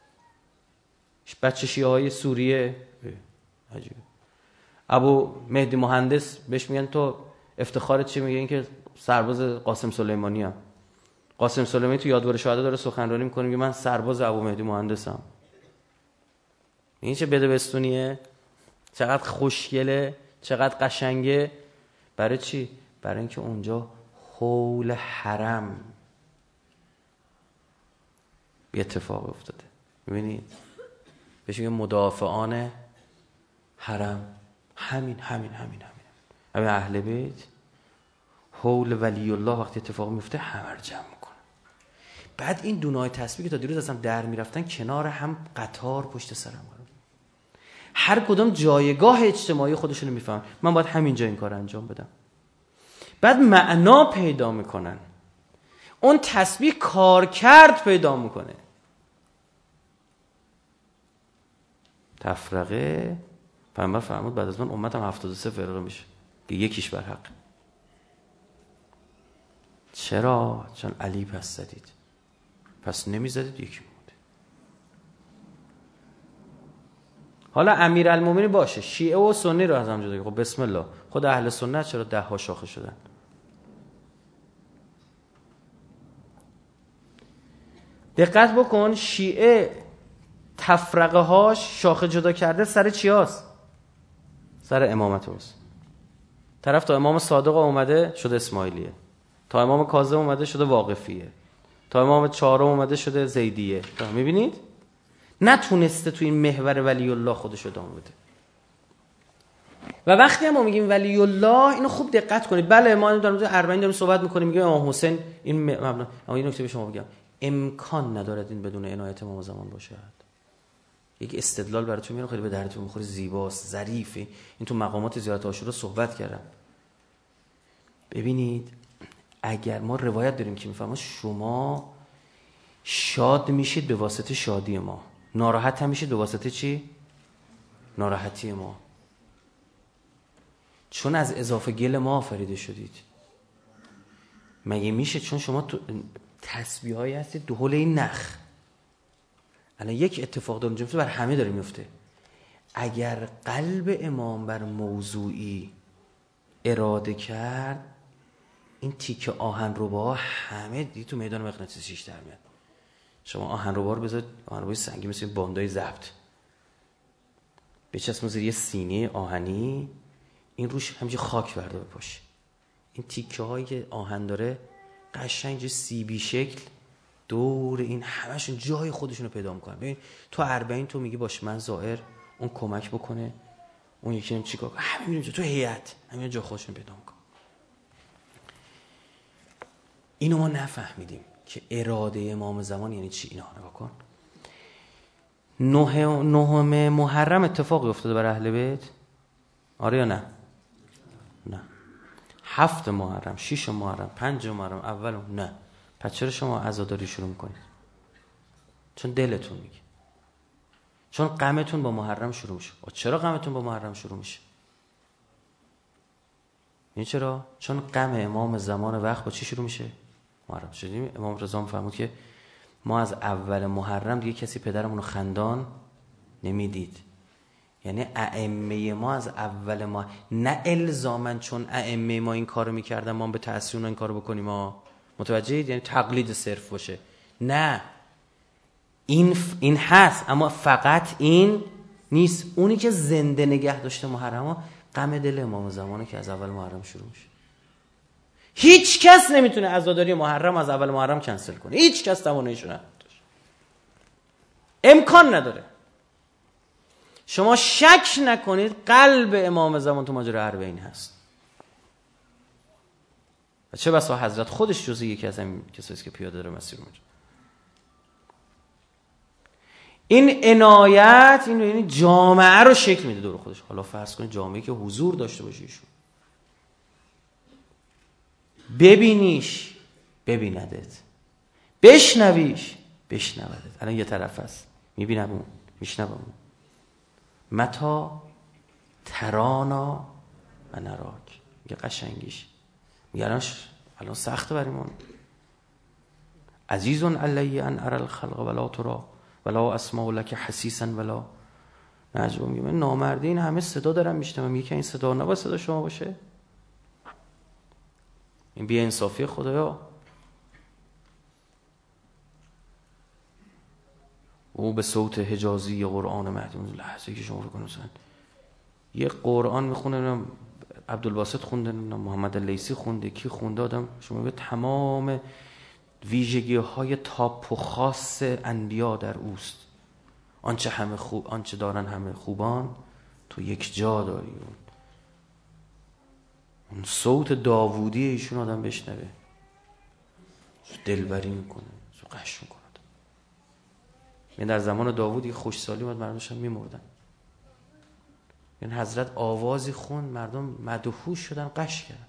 بچه شیعه های سوریه. عجیبه. ابو مهدی مهندس بهش میگن تو افتخارت چی؟ میگه این که سرباز قاسم سلیمانی ام. قاسم سلیمانی تو یادوار شهدا داره سخنرانی میکنه، میگه من سرباز ابو مهدی مهندسم. این چه بدبستونیه؟ چقدر خوشگله، چقدر قشنگه. برای چی؟ برای اینکه اونجا حول حرم یه اتفاق افتاده. میبینید؟ بهش میگه مدافعان حرم. همین همین همین همین همین اهل بیت، حول ولی الله وقتی اتفاق میفته همه رو جمع میکنه. بعد این دونای تسبیح که تا دیروز اصلا در میرفتن کنار هم قطار پشت سرم قرار، هر کدوم جایگاه اجتماعی خودشونو میفهم. من باید همینجا این کار انجام بدم. بعد معنا پیدا میکنن، اون تسبیح کارکرد پیدا میکنه. تفرقه پیامبر فرمود بعد از من امتم هفتاد و سه فرقه میشه که یکیش بر حق. چرا؟ چون علی پس زدید. پس نمیزدید یکی بود. حالا امیرالمومنین باشه، شیعه و سنی رو از هم جدا. خب بسم الله، خود اهل سنت چرا ده ها شاخه شدن؟ دقت بکن، شیعه تفرقه هاش شاخه جدا کرده سر چی هاست؟ سر امامت هاست. طرف تا امام صادق اومده شده اسماعیلیه، تا امام کاظم اومده شده واقفیه، تا امام چهارم اومده شده زیدیه. میبینید؟ نتونسته تو این محور ولی الله خودش ادامه بده. و وقتی هم ما میگیم ولی الله، اینو خوب دقت کنید. بله ما در مورد اربعین داریم صحبت میکنیم، میگیم امام حسین این مبنا. اما این نکته به شما بگم، امکان ندارد این بدون عنایت امام زمان باشد. یک استدلال براتون میارم خیلی به دردتون میخوره، زیباست، ظریفه. این تو مقامات زیارت عاشورا صحبت کردم. ببینید اگر ما روایت داریم که میفهمه شما شاد میشید به واسطه شادی ما، ناراحت هم میشید به واسطه چی؟ ناراحتی ما. چون از اضافه گل ما آفریده شدید. مگه میشه؟ چون شما تو تسبیح هایی هستید دو حول این نخ. الان یک اتفاق داره میفته، بر همه داره میفته. اگر قلب امام بر موضوعی اراده کرد، این تیکه آهنربا همه دی تو میدان مغناطیسیش در میاد. شما آهنربا رو بذارید، آهنربای سنگی مثل باندای ضبط بچسبونید زیر یه سینه آهنی، این روش همینجوری خاک برده بپاشه. این تیکه هایی که آهن داره قشنگ سیبی شکل دور این همشون جای خودشونو پیدا میکنن. ببین تو اربعین تو میگی باشه من زائر، اون کمک بکنه، اون یکی هم چیکار کنه، همه میریم تو هیئت همین جا خودشون پیدا میکنن. اینو ما نفهمیدیم که اراده امام زمان یعنی چی. اینا نگاه کن. نه نهم محرم اتفاقی افتاده برای اهل بیت؟ آره یا نه؟ نه. هفت محرم، شش محرم، پنج محرم اول نه. پس چرا شما عزاداری شروع میکنید؟ چون دلتون میگه، چون غمتون با محرم شروع میشه. چرا غمتون با محرم شروع میشه؟ این چرا؟ چون غم امام زمان وقت با چی شروع میشه؟ محرم. شدیم امام رضا فرمود که ما از اول محرم دیگه کسی پدرمون رو خندان نمیدید. یعنی ائمه ما از اول ما، نه الزامن چون ائمه ما این کارو میکردن ما به تأثیر اون این کارو بکنیم. ما متوجهید؟ یعنی تقلید صرف باشه. نه، این ف... این هست، اما فقط این نیست. اونی که زنده نگه داشته محرمو غم دل امام زمانه که از اول محرم شروع میشه. هیچ کس نمیتونه عزاداری محرم از اول محرم کنسل کنه. هیچ کس تواناییشو نداره، امکان نداره. شما شک نکنید قلب امام زمان تو ماجرا اربعین هست. و چه بسا حضرت خودش جزء یکی از این کسایی که پیاده داره مسیر اونجا. این عنایت این یعنی جامعه رو شکل میده دور خودش. حالا فرض کنید جامعه‌ای که حضور داشته باشه ایشون، ببینیش ببیندت، بشنویش بشنودت. الان یه طرف هست میبینم اون میشنوم اون. متا ترانا و نراک. میگه قشنگیش میگه الان الان سخته بریمون. عزیزون علی ان ارى الخلق ولا ترى ولا اسمع لك حسیسا ولا نجوا. میگه من نامردی این همه صدا دارم میشنوم، میگه که این صدا نباید صدا شما باشه. این بی انصافی خدایا. او به صوت حجازی قرآن مهدی لحظه که شما فکر کنید یه قرآن میخونه، عبدالباسط خونده، محمد لیثی خونده، کی خونده، آدم شما به تمام ویژگی های تاپ و خاص انبیا در اوست. آنچه همه خوب، آنچه دارن همه خوبان تو یک جا داری. اون اون صوت داوودی ایشون آدم بشنوه دلبری میکنه، قش میکنه. یعنی در زمان داوود یه خوشسالی اومد، مردمش هم میمردن. یعنی حضرت آوازی خون، مردم مدهوش شدن، قش کردن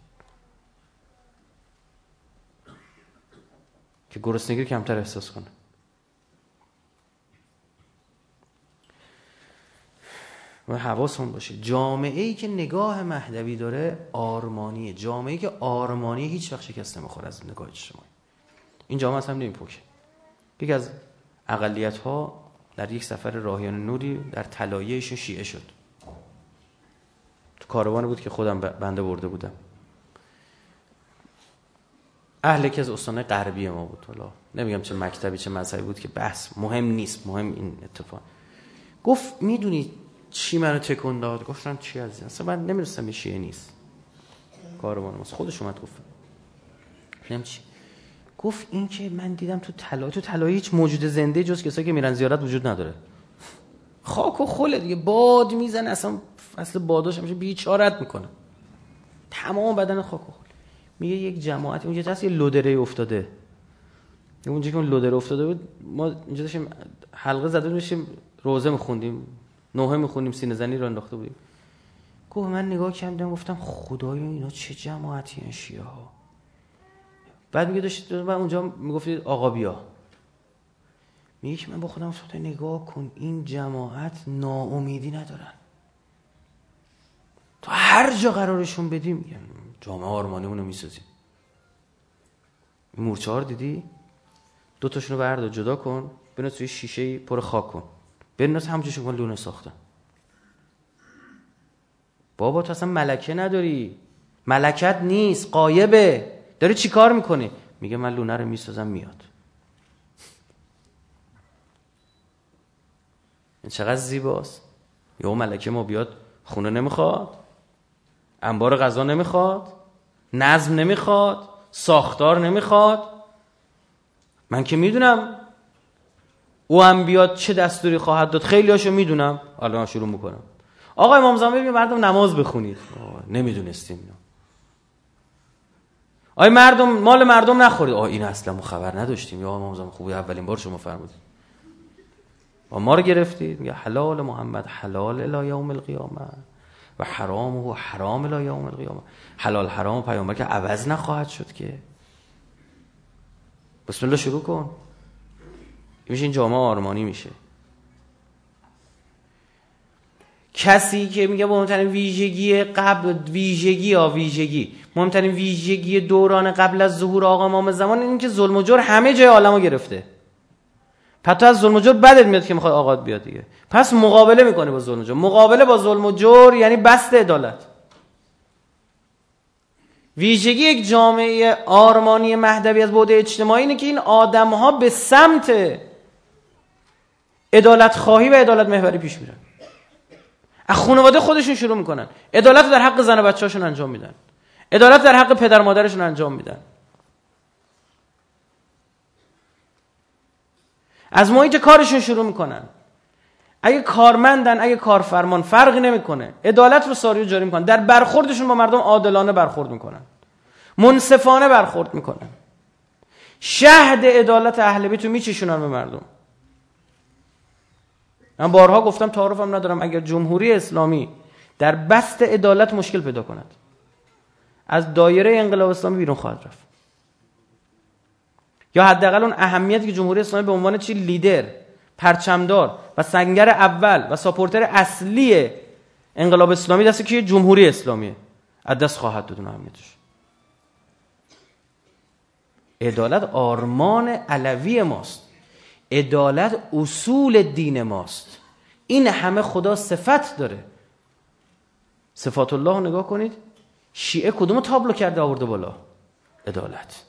که گرسنگی رو کمتر احساس کنه. و حواسمون باشه جامعه‌ای که نگاه مهدوی داره آرمانیه. جامعه‌ای که آرمانیه هیچ وقت شکست نمیخوره از نگاه اجتماعی. این جامعه اصلا نمیپوکه. یکی از اقلیت‌ها در یک سفر راهیان نوری در طلایه‌شون شیعه شد. تو کاروانی بود که خودم بنده برده بودم. اهل یکی از استان‌های غربی ما بود. حالا نمیگم چه مکتبی چه مذهبی بود که بحث مهم نیست، مهم این اتفاق. گفت میدونی چی منو تکون داد؟ گفتم چی عزیز؟ اصلا من نمی‌دونستم شیعه نیست. کاروان ما خودش اومد گفت. نمی‌دونم چی. گفت این که من دیدم تو طلایه، تو طلایه هیچ موجود زنده جز کسایی که میرن زیارت وجود نداره. خاک و خله دیگه، باد میزنه، اصلا اصل باداش میشه بیچارت میکنه، تمام بدن خاک و خله. میگه یک جماعت اونجا هست یه لودره افتاده، اونجا که اون لودره افتاده بود ما اینجا داشتیم حلقه زده بودیم روزه میخوندیم، نوحه میخوندیم، سینه زنی رو انداخته بودیم. گفت من نگاه کردم گفتم خدایا اینا چه جماعتی ان شیعه ها. بعد میگه داشت من اونجا میگفتید آقا بیا، میگه که من با خودم گفتم نگاه کن این جماعت ناامیدی ندارن، تو هر جا قرارشون بدیم میگن جامعه آرمانیمون رو میسازیم. این مورچه ها رو دیدی؟ دو تاشون رو بردار جدا کن، بنداز توی شیشه پر خاک کن، بنداز همونجوری کن لونه ساختن. بابا تو اصلا ملکه نداری، ملکت نیست، غایبه. داری چی کار میکنی؟ میگه من لونه رو میسازم میاد. این چقدر زیباست. یا ملکه ما بیاد خونه نمیخواد، انبار غذا نمیخواد، نظم نمیخواد، ساختار نمیخواد. من که میدونم او هم بیاد چه دستوری خواهد داد، خیلی هاشو میدونم. الان شروع میکنم آقا امام زمان ببین مردم نماز بخونید. نمیدونستیم اینو. آی مردم مال مردم نخورید. آ این اصلا ما خبر نداشتیم. یا امام زمان خوبه اولین بار شما فرمودید. و ما رو گرفتید. میگه حلال محمد حلال الی یوم القیامه و حرامه حرام الی یوم القیامه. حلال حرام پیامبر که عوض نخواهد شد که. بسم الله شروع کن. میشه این جامعه آرمانی میشه. کسی که میگه مهمترین ویژگی قبل ویژگی یا ویژگی مهمترین ویژگی دوران قبل از ظهور آقا امام زمان این که ظلم و جور همه جای عالمو گرفته. پس تو از ظلم و جور بدت میاد که میخواد آقات بیاد دیگه. پس مقابله میکنه با ظلم و جور. مقابله با ظلم و جور یعنی بسط عدالت. ویژگی یک جامعه آرمانی مهدوی از بعد اجتماعی اینه که این آدم‌ها به سمت عدالت خواهی و عدالت محوری پیش میرن. از خانواده خودشون شروع میکنن. عدالت رو در حق زن و بچه‌هاشون انجام میدن. عدالت در حق پدر مادرشون انجام میدن. از محیط کارشون شروع میکنن. اگه کارمندن اگه کارفرمان فرقی نمیکنه. عدالت رو ساری و جاری میکنن. در برخوردشون با مردم عادلانه برخورد میکنن. منصفانه برخورد میکنن. شهد عدالت اهل بیت رو میچشونن به مردم. من بارها گفتم تعارفم ندارم اگر جمهوری اسلامی در بسط عدالت مشکل پیدا کند از دایره انقلاب اسلامی بیرون خواهد رفت. یا حداقل اون اهمیتی که جمهوری اسلامی به عنوان چی لیدر، پرچمدار و سنگر اول و ساپورتر اصلی انقلاب اسلامی دست که جمهوری اسلامیه از دست خواهد داد اون اهمیتش. عدالت آرمان علوی ماست. عدالت اصول دین ماست. این همه خدا صفت داره. صفات الله رو نگاه کنید. شیعه کدوم تابلو کرده آورده بالا؟ عدالت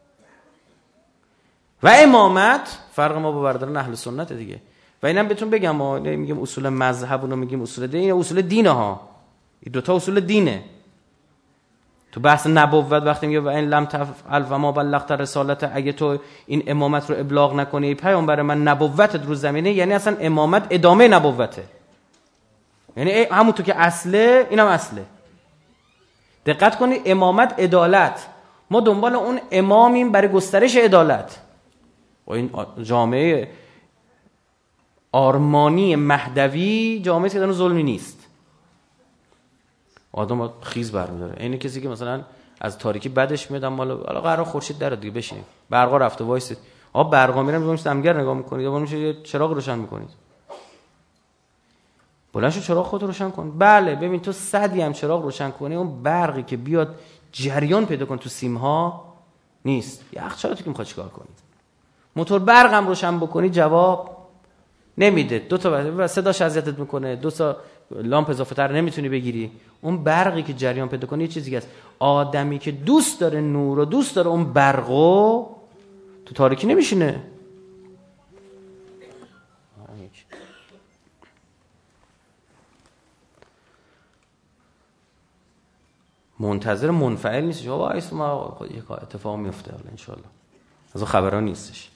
و امامت. فرق ما با برادران اهل سنت دیگه. و اینم بهتون بگم ما میگیم اصول مذهب و میگیم اصول دین، این اصول دینه ها. این دو تا اصول دینه. تو بحث نبوت وقتی میگه و این لم تفعل و ما بلغت رسالت، اگه تو این امامت رو ابلاغ نکنی ای پیامبر من، نبوتت رو زمینه، یعنی اصلا امامت ادامه نبوته. یعنی همونطور که اصله اینم اصله. دقت کنید امامت عدالت. ما دنبال اون امامیم برای گسترش عدالت. و این جامعه آرمانی مهدوی جامعه که در ظلمی نیست. آدم خیز برمی‌داره. اینه کسی که مثلا از تاریکی بدش میاد اما حالا قرار خورشید در دیگه بشین. برقا رفته وایسید. آقا برقا میرن میگم دمگر نگاه میکنید یا میشه چراغ روشن میکنید. بلند شو چراغ خودت روشن کن. بله ببین تو صدی هم چراغ روشن کنی اون برقی که بیاد جریان پیدا کن تو سیم‌ها نیست. یخچالت که میخواد چیکار کنید؟ موتور برق هم روشن بکنی جواب نمیده. دو تا صداش اذیتت میکنه. دو تا لامپ اضافه تر نمیتونی بگیری. اون برقی که جریان پیدا کنه یه چیزی هست. آدمی که دوست داره نور و دوست داره اون برقو تو تاریکی نمیشینه. منتظر منفعل نیستش. آقا اسم یک اتفاق میفته حالا ان شاء الله. از خبران نیستش.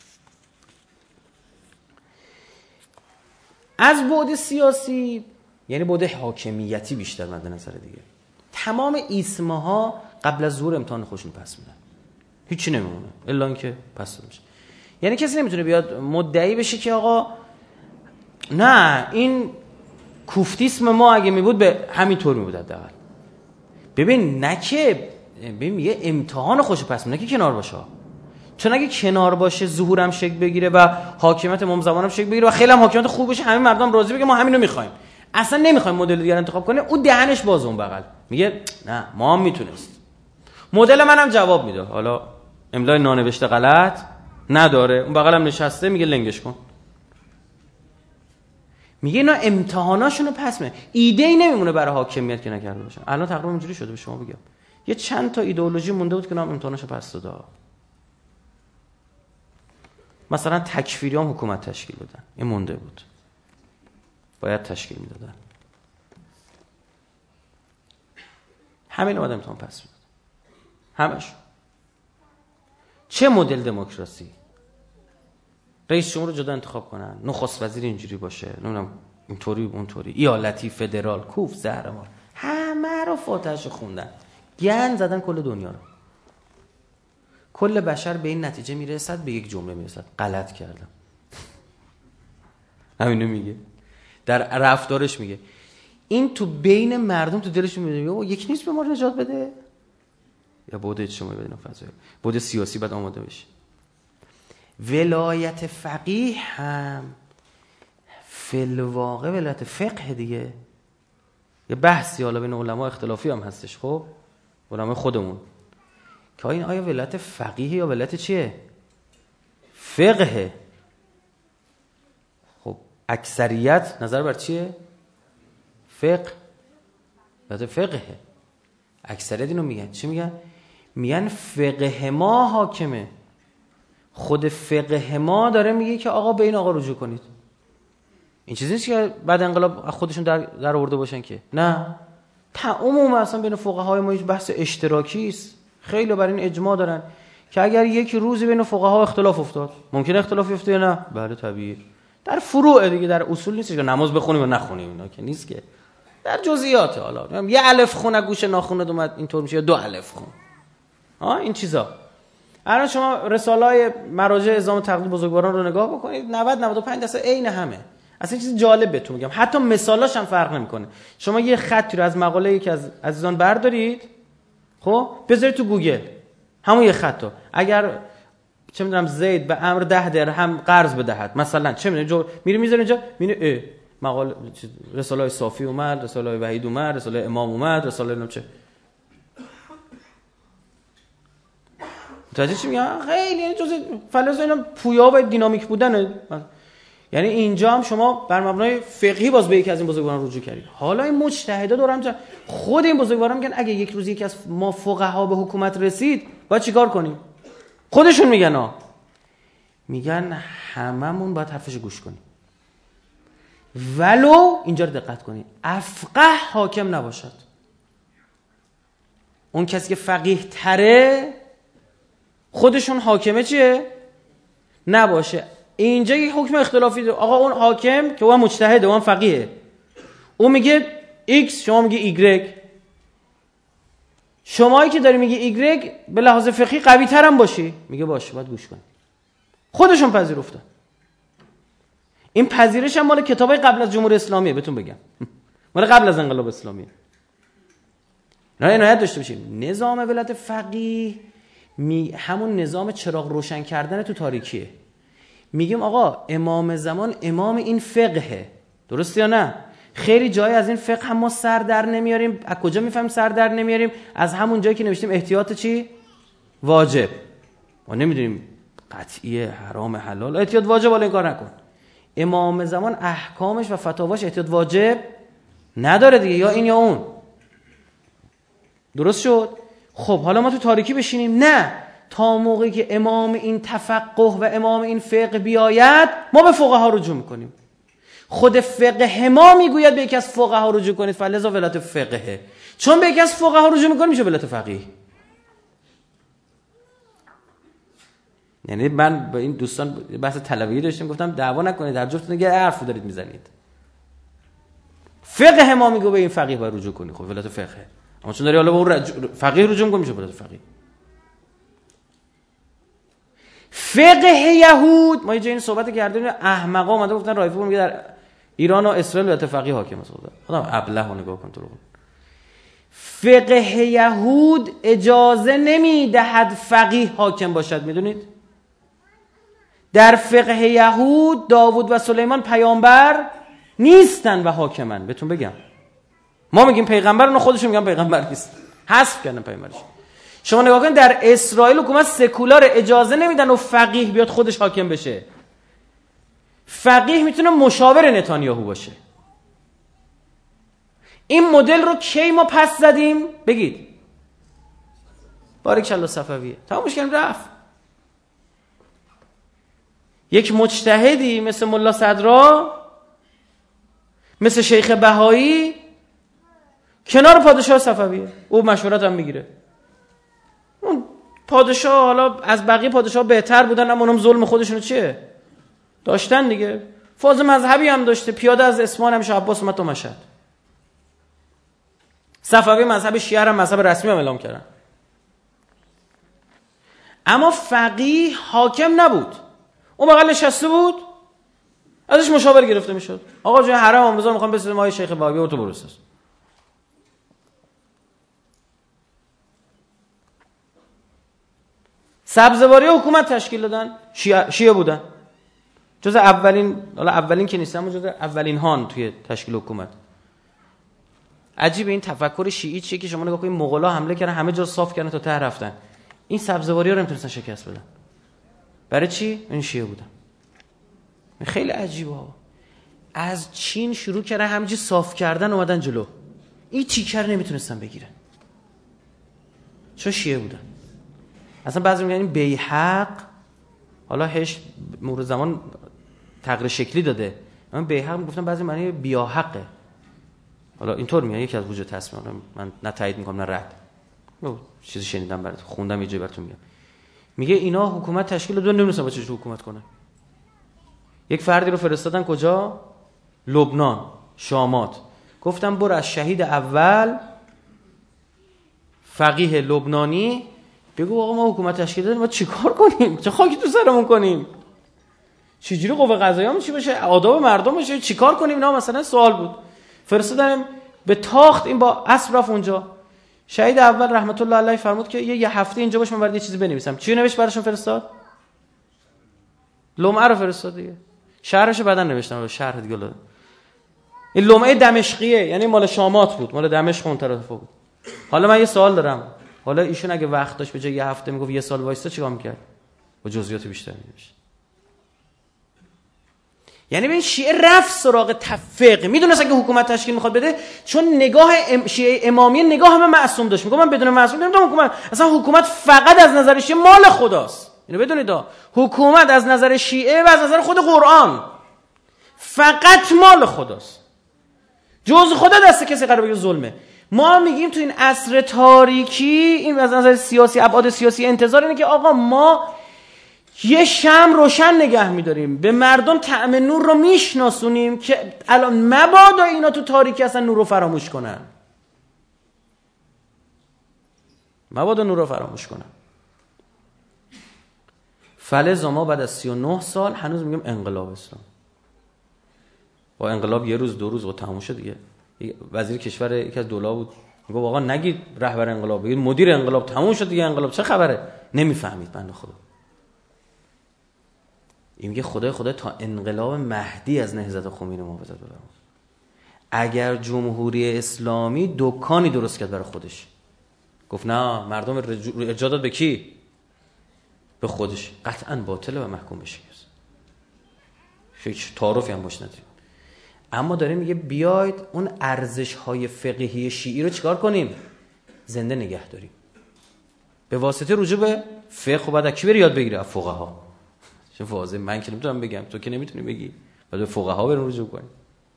از بعد سیاسی یعنی بعد حاکمیتی بیشتر مد نظر دیگه. تمام ایسمها قبل از ظهور امتحان خودشون پس میدن. هیچی نمیمونه الا اینکه پس داده بشه. یعنی کسی نمیتونه بیاد مدعی بشه که آقا نه این کوفتیسم ما اگه میبود به همین طور میبود حداقل. ببین نه که ببین میگه امتحان خوش پس میدن که کنار باشه. چون اگه کنار باشه ظهورم شکل بگیره و حاکمیت امام زمانم شکل بگیره و خیلی هم حاکمیت خوب بشه همه مردم راضی بگن ما همین رو میخوایم. اصلا نمیخوایم مدل دیگر انتخاب کنه، اون دهنش باز اون بغل میگه نه ما هم میتونست. مدل منم جواب میده، حالا املای نانوشته غلط نداره، اون بغلم نشسته میگه لنگش کن. میگه اینا امتحاناشونو پس میده، ایده ای نمیمونه برای حاکمیت که نکرده باشن. الان تقریبا اینجوری شده، به شما بگم یه چند تا ایدئولوژی مونده بود که نام امتحاناشو پس داده. مثلا تکفیریام حکومت تشکیل بدن، این مونده بود، باید تشکیل میدادن. همین اومد امتحان پس میداد، همش. چه مدل دموکراسی؟ رئیس جمهور رو جدا انتخاب کنن، نخست وزیر اینجوری باشه، نمیدونم اینطوری اونطوری، ایالتی، فدرال، کوف، زهرمار، همه رو فاتحش خوندن، گند زدن کل دنیا رو. کل بشر به این نتیجه میرسد، به یک جمله میرسد: غلط کردم. همینو میگه، در رفتارش میگه. این تو بین مردم تو دلشون میگه او یک نیست به ما نجات بده، یا بوده اجتماعی بدین فضای بوده سیاسی باید آماده بشه. ولایت فقیه هم فی الواقع ولایت فقه دیگه. یه بحثی حالا بین علما اختلافی هم هستش، خب علما خودمون، که این آیا ولایت فقیه یا ولایت چیه؟ فقه. خب اکثریت نظر بر چیه؟ فقه. ولایت فقه. اکثریت اینو میگن. چی میگن؟ میگن فقه ما حاکمه. خود فقه ما داره میگه که آقا به این آقا رجوع کنید. این چیزی نیست که بعد انقلاب خودشون در در آورده باشن که نه. عموما اصلا بین فقهای ما بحث اشتراکی است. خیلی بر این اجماع دارن که اگر یک روزی بین فقها اختلاف افتاد، ممکن اختلاف بیفته یا نه؟ بله طبیعیه. در فروع دیگه، در اصول نیست که نماز بخونیم و نخونیم، اینا که نیست که. در جزئیات، حالا یه الف خون گوشه ناخونت اومد اینطور میشه، یا دو الف خون، ها این چیزا. الان شما رساله‌های مراجع اعزام تقلید بزرگواران رو نگاه بکنید، نود تا نود و پنج درصد عین همه. اصلا چیز جالب بهتون میگم، حتی مثالاش هم فرق نمیکنه. شما یه خطی رو از مقاله یکی از عزیزان بردارید، خب بذارید تو گوگل، همون یه خطو، اگر چه میدونم زید به امر ده درهم قرض بدهد مثلا، چه میدونم میری میذاری اینجا، میبینی مقاله رساله صافی اومد، رساله وحید اومد، رساله امام اومد، رساله نم چه متوجه چی میگم؟ خیلی یعنی جزء فلسفه اینا پویا و دینامیک بودنه. یعنی اینجا هم شما بر مبنای فقهی باز به یکی از این بزرگواران رجوع کردید. حالا این مجتهدا دورم جا خود این بزرگواران میگن اگه یک روز یکی از ما فقها به حکومت رسید باید چیکار کنیم؟ خودشون میگن ها، میگن هممون باید حرفش گوش کنیم، ولو اینجا رو دقت کنید افقه حاکم نباشد. اون کسی که فقیه تره خودشون حاکمه چیه؟ نباشه. اینجا یک حکم اختلافی ده. آقا اون حاکم که اون مجتهده، اون فقیه، اون میگه X، شما میگه Y. شمایی که داری میگه Y به لحاظ فقهی قوی ترم باشی، میگه باشه باید گوش کنی. خودشون پذیرفتن. این پذیرش هم مال کتابای قبل از جمهوری اسلامیه، بهتون بگم مال قبل از انقلاب اسلامیه. نه عنایت داشته باشیم. نظام ولایت فقیه می همون نظام چراغ روشن کردن تو تاریکیه. میگیم آقا امام زمان امام این فقهه، درسته یا نه؟ خیلی جای از این فقه هم ما سر در نمیاریم. از کجا میفهمیم سر در نمیاریم؟ از همون جایی که نوشتیم احتیاط چی؟ واجب. ما نمیدونیم قطعی حرام حلال، احتیاط واجب، ولی این کار نکن. امام زمان احکامش و فتاواش احتیاط واجب نداره دیگه، یا این یا اون. درست شد؟ خب حالا ما تو تاریکی بشینیم؟ نه، تا موقعی که امام این تفقه و امام این فقه بیاید ما به فقها رجوع میکنیم. خود فقه ما میگوید به یکی از فقها رجوع کنید، فلذا ولایت فقهه. چون به یکی از فقها رجوع میکنیم میشه ولایت فقیه. یعنی من با این دوستان بحث طلبیه داشتیم، گفتم دعوا نکنید، در جفتتون دیگه حرفو دارید میزنید. فقه ما میگه به این فقیه باید رجوع کنید، خب ولایت فقهه. اما چون داری حالا به اون رجوع... فقیه رجوع میکنی میشه ولایت فقیه. فقه یهود، ما یه جایی این صحبت کردیم، احمقا اومده گفتن رایفی میگه در ایران و اسرائیل ولایت فقیه حاکم است. خدا ابله رو نگاه کن تو رو. فقه یهود اجازه نمیدهد فقیه حاکم باشد. میدونید در فقه یهود داوود و سلیمان پیامبر نیستن و حاکمن. بهتون بگم ما میگیم پیغمبر، اون خودشون میگن پیغمبر نیست، حذف کردن پیغمبرش. شما نگاه کنید در اسرائیل حکومت سکولار اجازه نمیدن و فقیه بیاد خودش حاکم بشه. فقیه میتونه مشاور نتانیاهو باشه. این مدل رو کی ما پس زدیم؟ بگید. بارک الله صفویه. تمامش کردیم رفت. یک مجتهدی مثل ملا صدرا، مثل شیخ بهایی کنار پادشاه صفویه، او مشورت هم میگیره. اون پادشاه حالا از بقیه پادشاه بهتر بودن، اما اونم ظلم خودشونو چیه داشتن دیگه. فاز مذهبی هم داشته، پیاده از اصفهان هم شاه عباس اومد تا مشهد. صفوی مذهب شیعه هم مذهب رسمی هم اعلام کردن. اما فقیه حاکم نبود، اون بغل نشسته بود، ازش مشاور گرفته میشد. آقا جون حرم امروزا میخوام بسازیم ما شیخ بهایی تو برساز. سبزواری حکومت تشکیل دادن، شیعه, شیعه بودن. جز اولین، حالا اولین که نیستن اما جز اولین هان توی تشکیل حکومت. عجیبه این تفکر شیعی چیه که شما نگاه کنید مغولا حمله کردن همه جا صاف کردن تا ته رفتن. این سبزواری ها رو نمیتونستن شکست بدن. برای چی؟ این شیعه بودن. خیلی عجیبه ها. از چین شروع کردن همینجوری صاف کردن اومدن جلو. این تیکر نمیتونستن بگیرن. چون شیعه بودن. اصلا بعضی میگن این بیحق، حالا هش مرور زمان تغییر شکلی داده. من بیحق میگفتم بعضی معنی بیاحقه. حالا اینطور میگن، یکی از وجود تصمیم من نه تایید میکنم نه رد. چیزی شنیدم برات خوندم یه جایی براتون میگم. میگه اینا حکومت تشکیل دادن نمیدونن با چه جوری حکومت کنن. یک فردی رو فرستادن کجا؟ لبنان، شامات. گفتم برو از شهید اول فقیه لبنانی بگو آقا ما حکومت تشکیل دادیم، ما چیکار کنیم؟ چه خاکی تو سرمون کنیم؟ چجوری قوه قضاییه چی بشه؟ آداب مردم بشه؟ چیکار کنیم؟ اینا مثلا سوال بود. فرستادن به تاخت، این با اسب رفت اونجا. شهید اول رحمت الله علیه فرمود که یه, یه هفته اینجا باش من برات یه چیزی بنویسم. چی نوشت براشون فرستاد؟ لمعه رو فرستاد دیگه. شهرشو بعدن نوشتن، شهر دیگه لاد. این لمعه دمشقیه، یعنی مال شامات بود، مال دمشق اون طرف بود. حالا من یه سوال دارم. حالا ایشون اگه وقت داشت به جای یه هفته میگفت یه سال وایستا چیکار میکرد؟ با جزئیات بیشتر می‌نوشت. یعنی ببین شیعه رفت سراغ تفقه، میدونست اگه حکومت تشکیل میخواد بده، چون نگاه ام شیعه امامیه نگاه همه معصوم داشت. میگم من بدون معصوم نمیدونم حکومت، اصلا حکومت فقط از نظر شیعه مال خداست. اینو بدونید، حکومت از نظر شیعه و از نظر خود قرآن فقط مال خداست. جز خدا دست کسی قرار بگه ظلمه. ما میگیم تو این عصر تاریکی، این از نظر سیاسی، ابعاد سیاسی انتظار اینه که آقا ما یه شمع روشن نگه میداریم، به مردم طعم نور رو میشناسونیم که الان مبادا اینا تو تاریکی اصلا نور رو فراموش کنن. مبادا نور رو فراموش کنن. فلذا ما بعد از سی و نه سال هنوز میگیم انقلاب اسلام. با انقلاب یه روز دو روز و تموم شد دیگه. وزیر کشور یکی از دولا بود، میگه آقا نگید رهبر انقلاب، بگید مدیر انقلاب. تموم شد دیگه انقلاب، چه خبره؟ نمیفهمید بنده خدا. این میگه خدای خدای تا انقلاب مهدی از نهضت خمینی محافظت ببرم. اگر جمهوری اسلامی دکانی درست کرد برای خودش، گفت نه مردم ارجاع داد به کی؟ به خودش، قطعا باطله و محکوم بشه. هیچ تعارفی هم باش نداریم. اما داره میگه بیاید اون ارزش‌های فقهی شیعی رو چیکار کنیم؟ زنده نگه داریم. به واسطه رجوع به فقه. و بعد کی بری یاد بگیره؟ فقها. چه واضحه، من که نمیتونم بگم، تو که نمیتونی بگی. بعد به فقها بریم رجوع کنیم.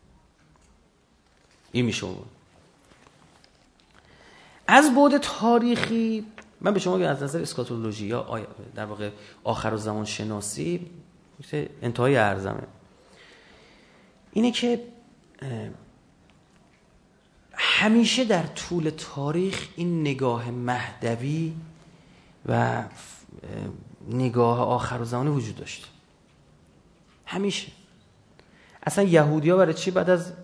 این میشه. از بعد تاریخی من به شما میگم از نظر اسکاتولوژی یا در واقع آخرالزمان شناسی انتهای ارزمه اینه که همیشه در طول تاریخ این نگاه مهدوی و نگاه آخرالزمانی وجود داشت. همیشه. اصلا یهودی‌ها برای چی بعد از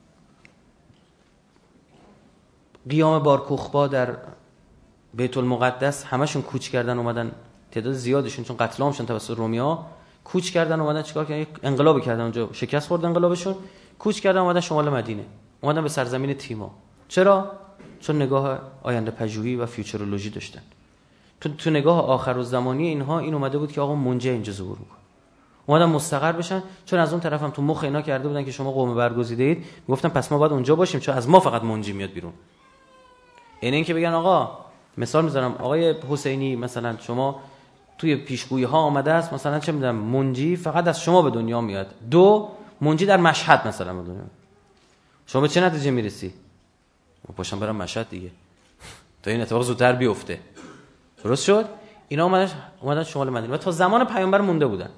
قیام بارکوخبا در بیت المقدس همشون کوچ کردن اومدن، تعداد زیادشون چون قتل عام شدن توسط رومی‌ها، کوچ کردن اومدن چیکار کردن؟ انقلاب کردن اونجا، شکست خورد انقلابشون، کوچ کردن اومدن شمال مدینه، اومدن به سرزمین تیما. چرا؟ چون نگاه آینده پژوهی و فیوچرولوژی داشتن. تو تو نگاه آخرالزمانی اینها این اومده بود که آقا منجی اینجا ظهور میکنه. اومدن مستقر بشن، چون از اون طرف هم تو مخ اینا کرده بودن که شما قوم برگزیده اید، میگفتن پس ما باید اونجا باشیم چون از ما فقط منجی میاد بیرون. این اینکه بگن آقا مثال میذارم آقای حسینی مثلا شما توی پیشگویی ها آمده است مثلا چه میدونم منجی فقط از شما به دنیا میاد، دو منجی در مشهد مثلا به دنیا. شما به چه نتیجه میرسی؟ پاشم برم مشهد دیگه تا این اتفاق زودتر بیفته. درست شد؟ اینا اومدن اومدن شمال مدینه و تا زمان پیامبر مونده بودن.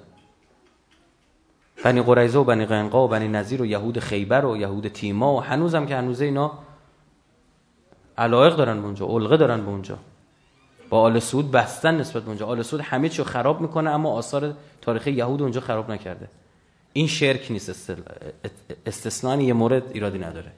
بنی قریظه و بنی قینقاع و بنی نضیر و یهود خیبر و یهود تیما و هنوزم که هنوزه اینا علایق دارن به اونجا، علقه دارن به اونجا، با آل سعود بستن نسبت به اونجا. آل سعود همه چیو خراب میکنه اما آثار تاریخی یهود اونجا خراب نکرده. این شرک نیست، استثنایی یه مورد ایرادی نداره.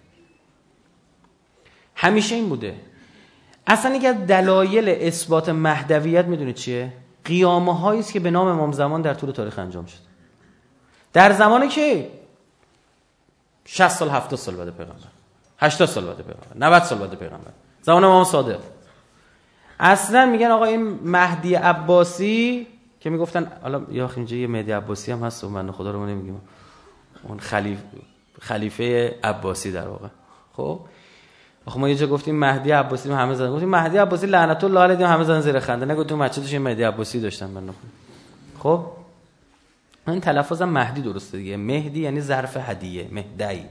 همیشه این بوده. اصلا یکی از دلایل اثبات مهدویت میدونید چیه؟ قیامه هایی است که به نام امام زمان در طول تاریخ انجام شد. در زمانی که شصت سال هفتاد سال بعد پیغمبر، هشتاد سال بعد پیغمبر، نود سال بعد پیغمبر، زمان امام صادق. اصلا میگن آقا این مهدی عباسی که میگفتن، حالا یا اینجا یه مهدی عباسی هم هست و من خدا رو نمیگیم، اون خلیفه خلیفه عباسی در واقع. خب آخه ما یه جا گفتیم مهدی عباسی، همه زدن گفتیم مهدی عباسی لعنت الله علیه، همه زدن زیر خنده. نگفتیم مسجدش مهدی عباسی داشتن من. خب این تلفظم مهدی درسته دیگه. مهدی یعنی ظرف هدیه، مهدی.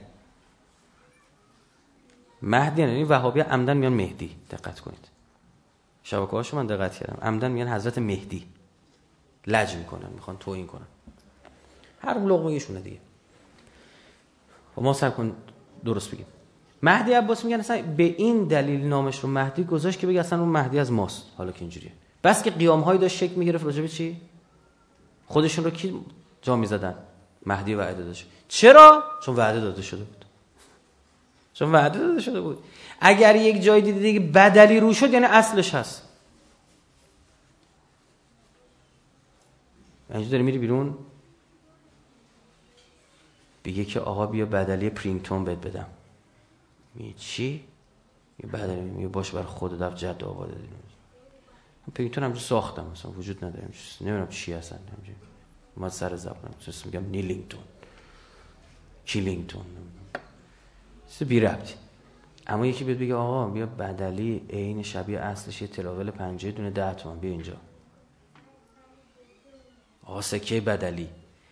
مهدی یعنی وهابی عمدن میان مهدی. دقت کنید. شبکه‌هاشو من دقت کردم. عمدن میان حضرت مهدی. لج میکنن، میخوان توهین کنن. هر لقمه یشونه دیگه. و ما سعی کن درست بگیم. مهدی عباسی میگن اصلا به این دلیل نامش رو مهدی گذاشت که بگه اصلا اون مهدی از ماست. حالا که اینجوریه. بس که قیام‌هایی داشت شکل میگرفت راجع به چی؟ خودشون رو کی جا میزدن؟ مهدی وعده داشت. چرا؟ چون وعده داده شده بود. چون وعده داده شده بود. اگر یک جای دیدی که بدلی رو شد یعنی اصلش هست. اینجا داری میری بیرون بگه که آقا بیا بدلی پرینگتون بهت بدم. می چی؟ یه بدلی میگه باش بر خود دفع جد آباد دادیم. پرینگتون همجور ساختم مثلا وجود نداره. نمیدونم چی هستن. ما سر زبانم چیز میگم نیلینگتون، کیلینگتون، چیز بی ربطی. اما یکی بیاد بگه آقا بیا بدلی عین شبیه اصلش یه تراول پنجه دونه ده تومن بیا اینجا. آقا سکه بدلی،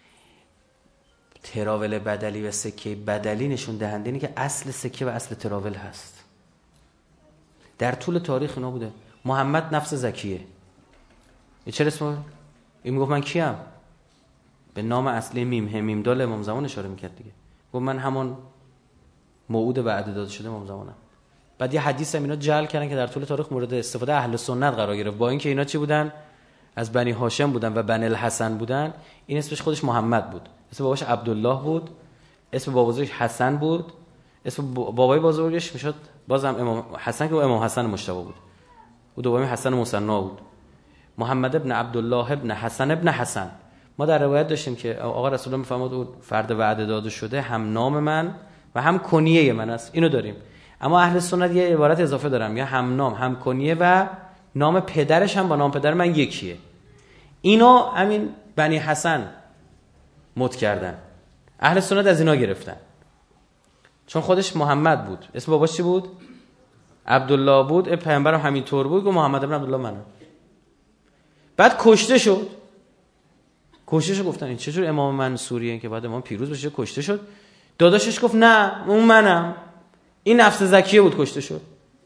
تراول بدلی و سکه بدلی نشون دهنده اینه که اصل سکه و اصل تراول هست. در طول تاریخ اینا بوده. محمد نفس زکیه. این چرا اسمه؟ این میگفت من کیم؟ به نام اصلی میم همیم دال امام زمان اشاره میکرد دیگه. گفت من همون موعود وعده داده شده امام زمانم. بعد یه حدیث هم اینا جعل کردن که در طول تاریخ مورد استفاده اهل سنت قرار گرفت. با اینکه اینا چی بودن؟ از بنی هاشم بودن و بنی الحسن بودن. این اسمش خودش محمد بود. اسم باباش عبدالله بود. اسم بابازش حسن بود. اسم بابای بزرگش میشد بازم امام حسن که امام حسن مجتبی بود. او دومی حسن مصنا بود. محمد ابن عبدالله ابن حسن ابن حسن. ما در روایت داشتیم که آقا رسول الله میفرماد اون فرد وعده داده شده هم نام من و هم کنیه من است. اینو داریم. اما اهل سنت یه عبارت اضافه دارم، یا هم نام هم کنیه و نام پدرش هم با نام پدر من یکیه. اینو همین بنی حسن مد کردن. اهل سنت از اینا گرفتن. چون خودش محمد بود. اسم باباش چی بود؟ عبدالله بود. پیامبرم همین طور بود که محمد ابن عبدالله منم. بعد کشته شد. کشتهشو گفتن این چجور امام منصوریه که بعد امام پیروز بشه کشته شد. داداشش گفت نه اون منم. این نفس زکیه بود کشته شد.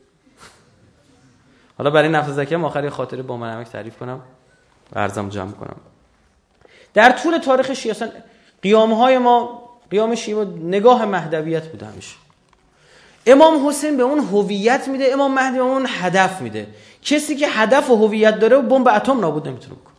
حالا برای نفس زکیه هم آخری خاطره با من همک تعریف کنم و عرضم جمع کنم. در طول تاریخ شیعه اصلا قیامهای ما، قیام شیعه نگاه مهدویت بوده همیشه. امام حسین به اون هویت میده، امام مهدی به اون هدف میده. کسی که هدف و هویت داره بمب اتم نابود نمیتونه بکنه.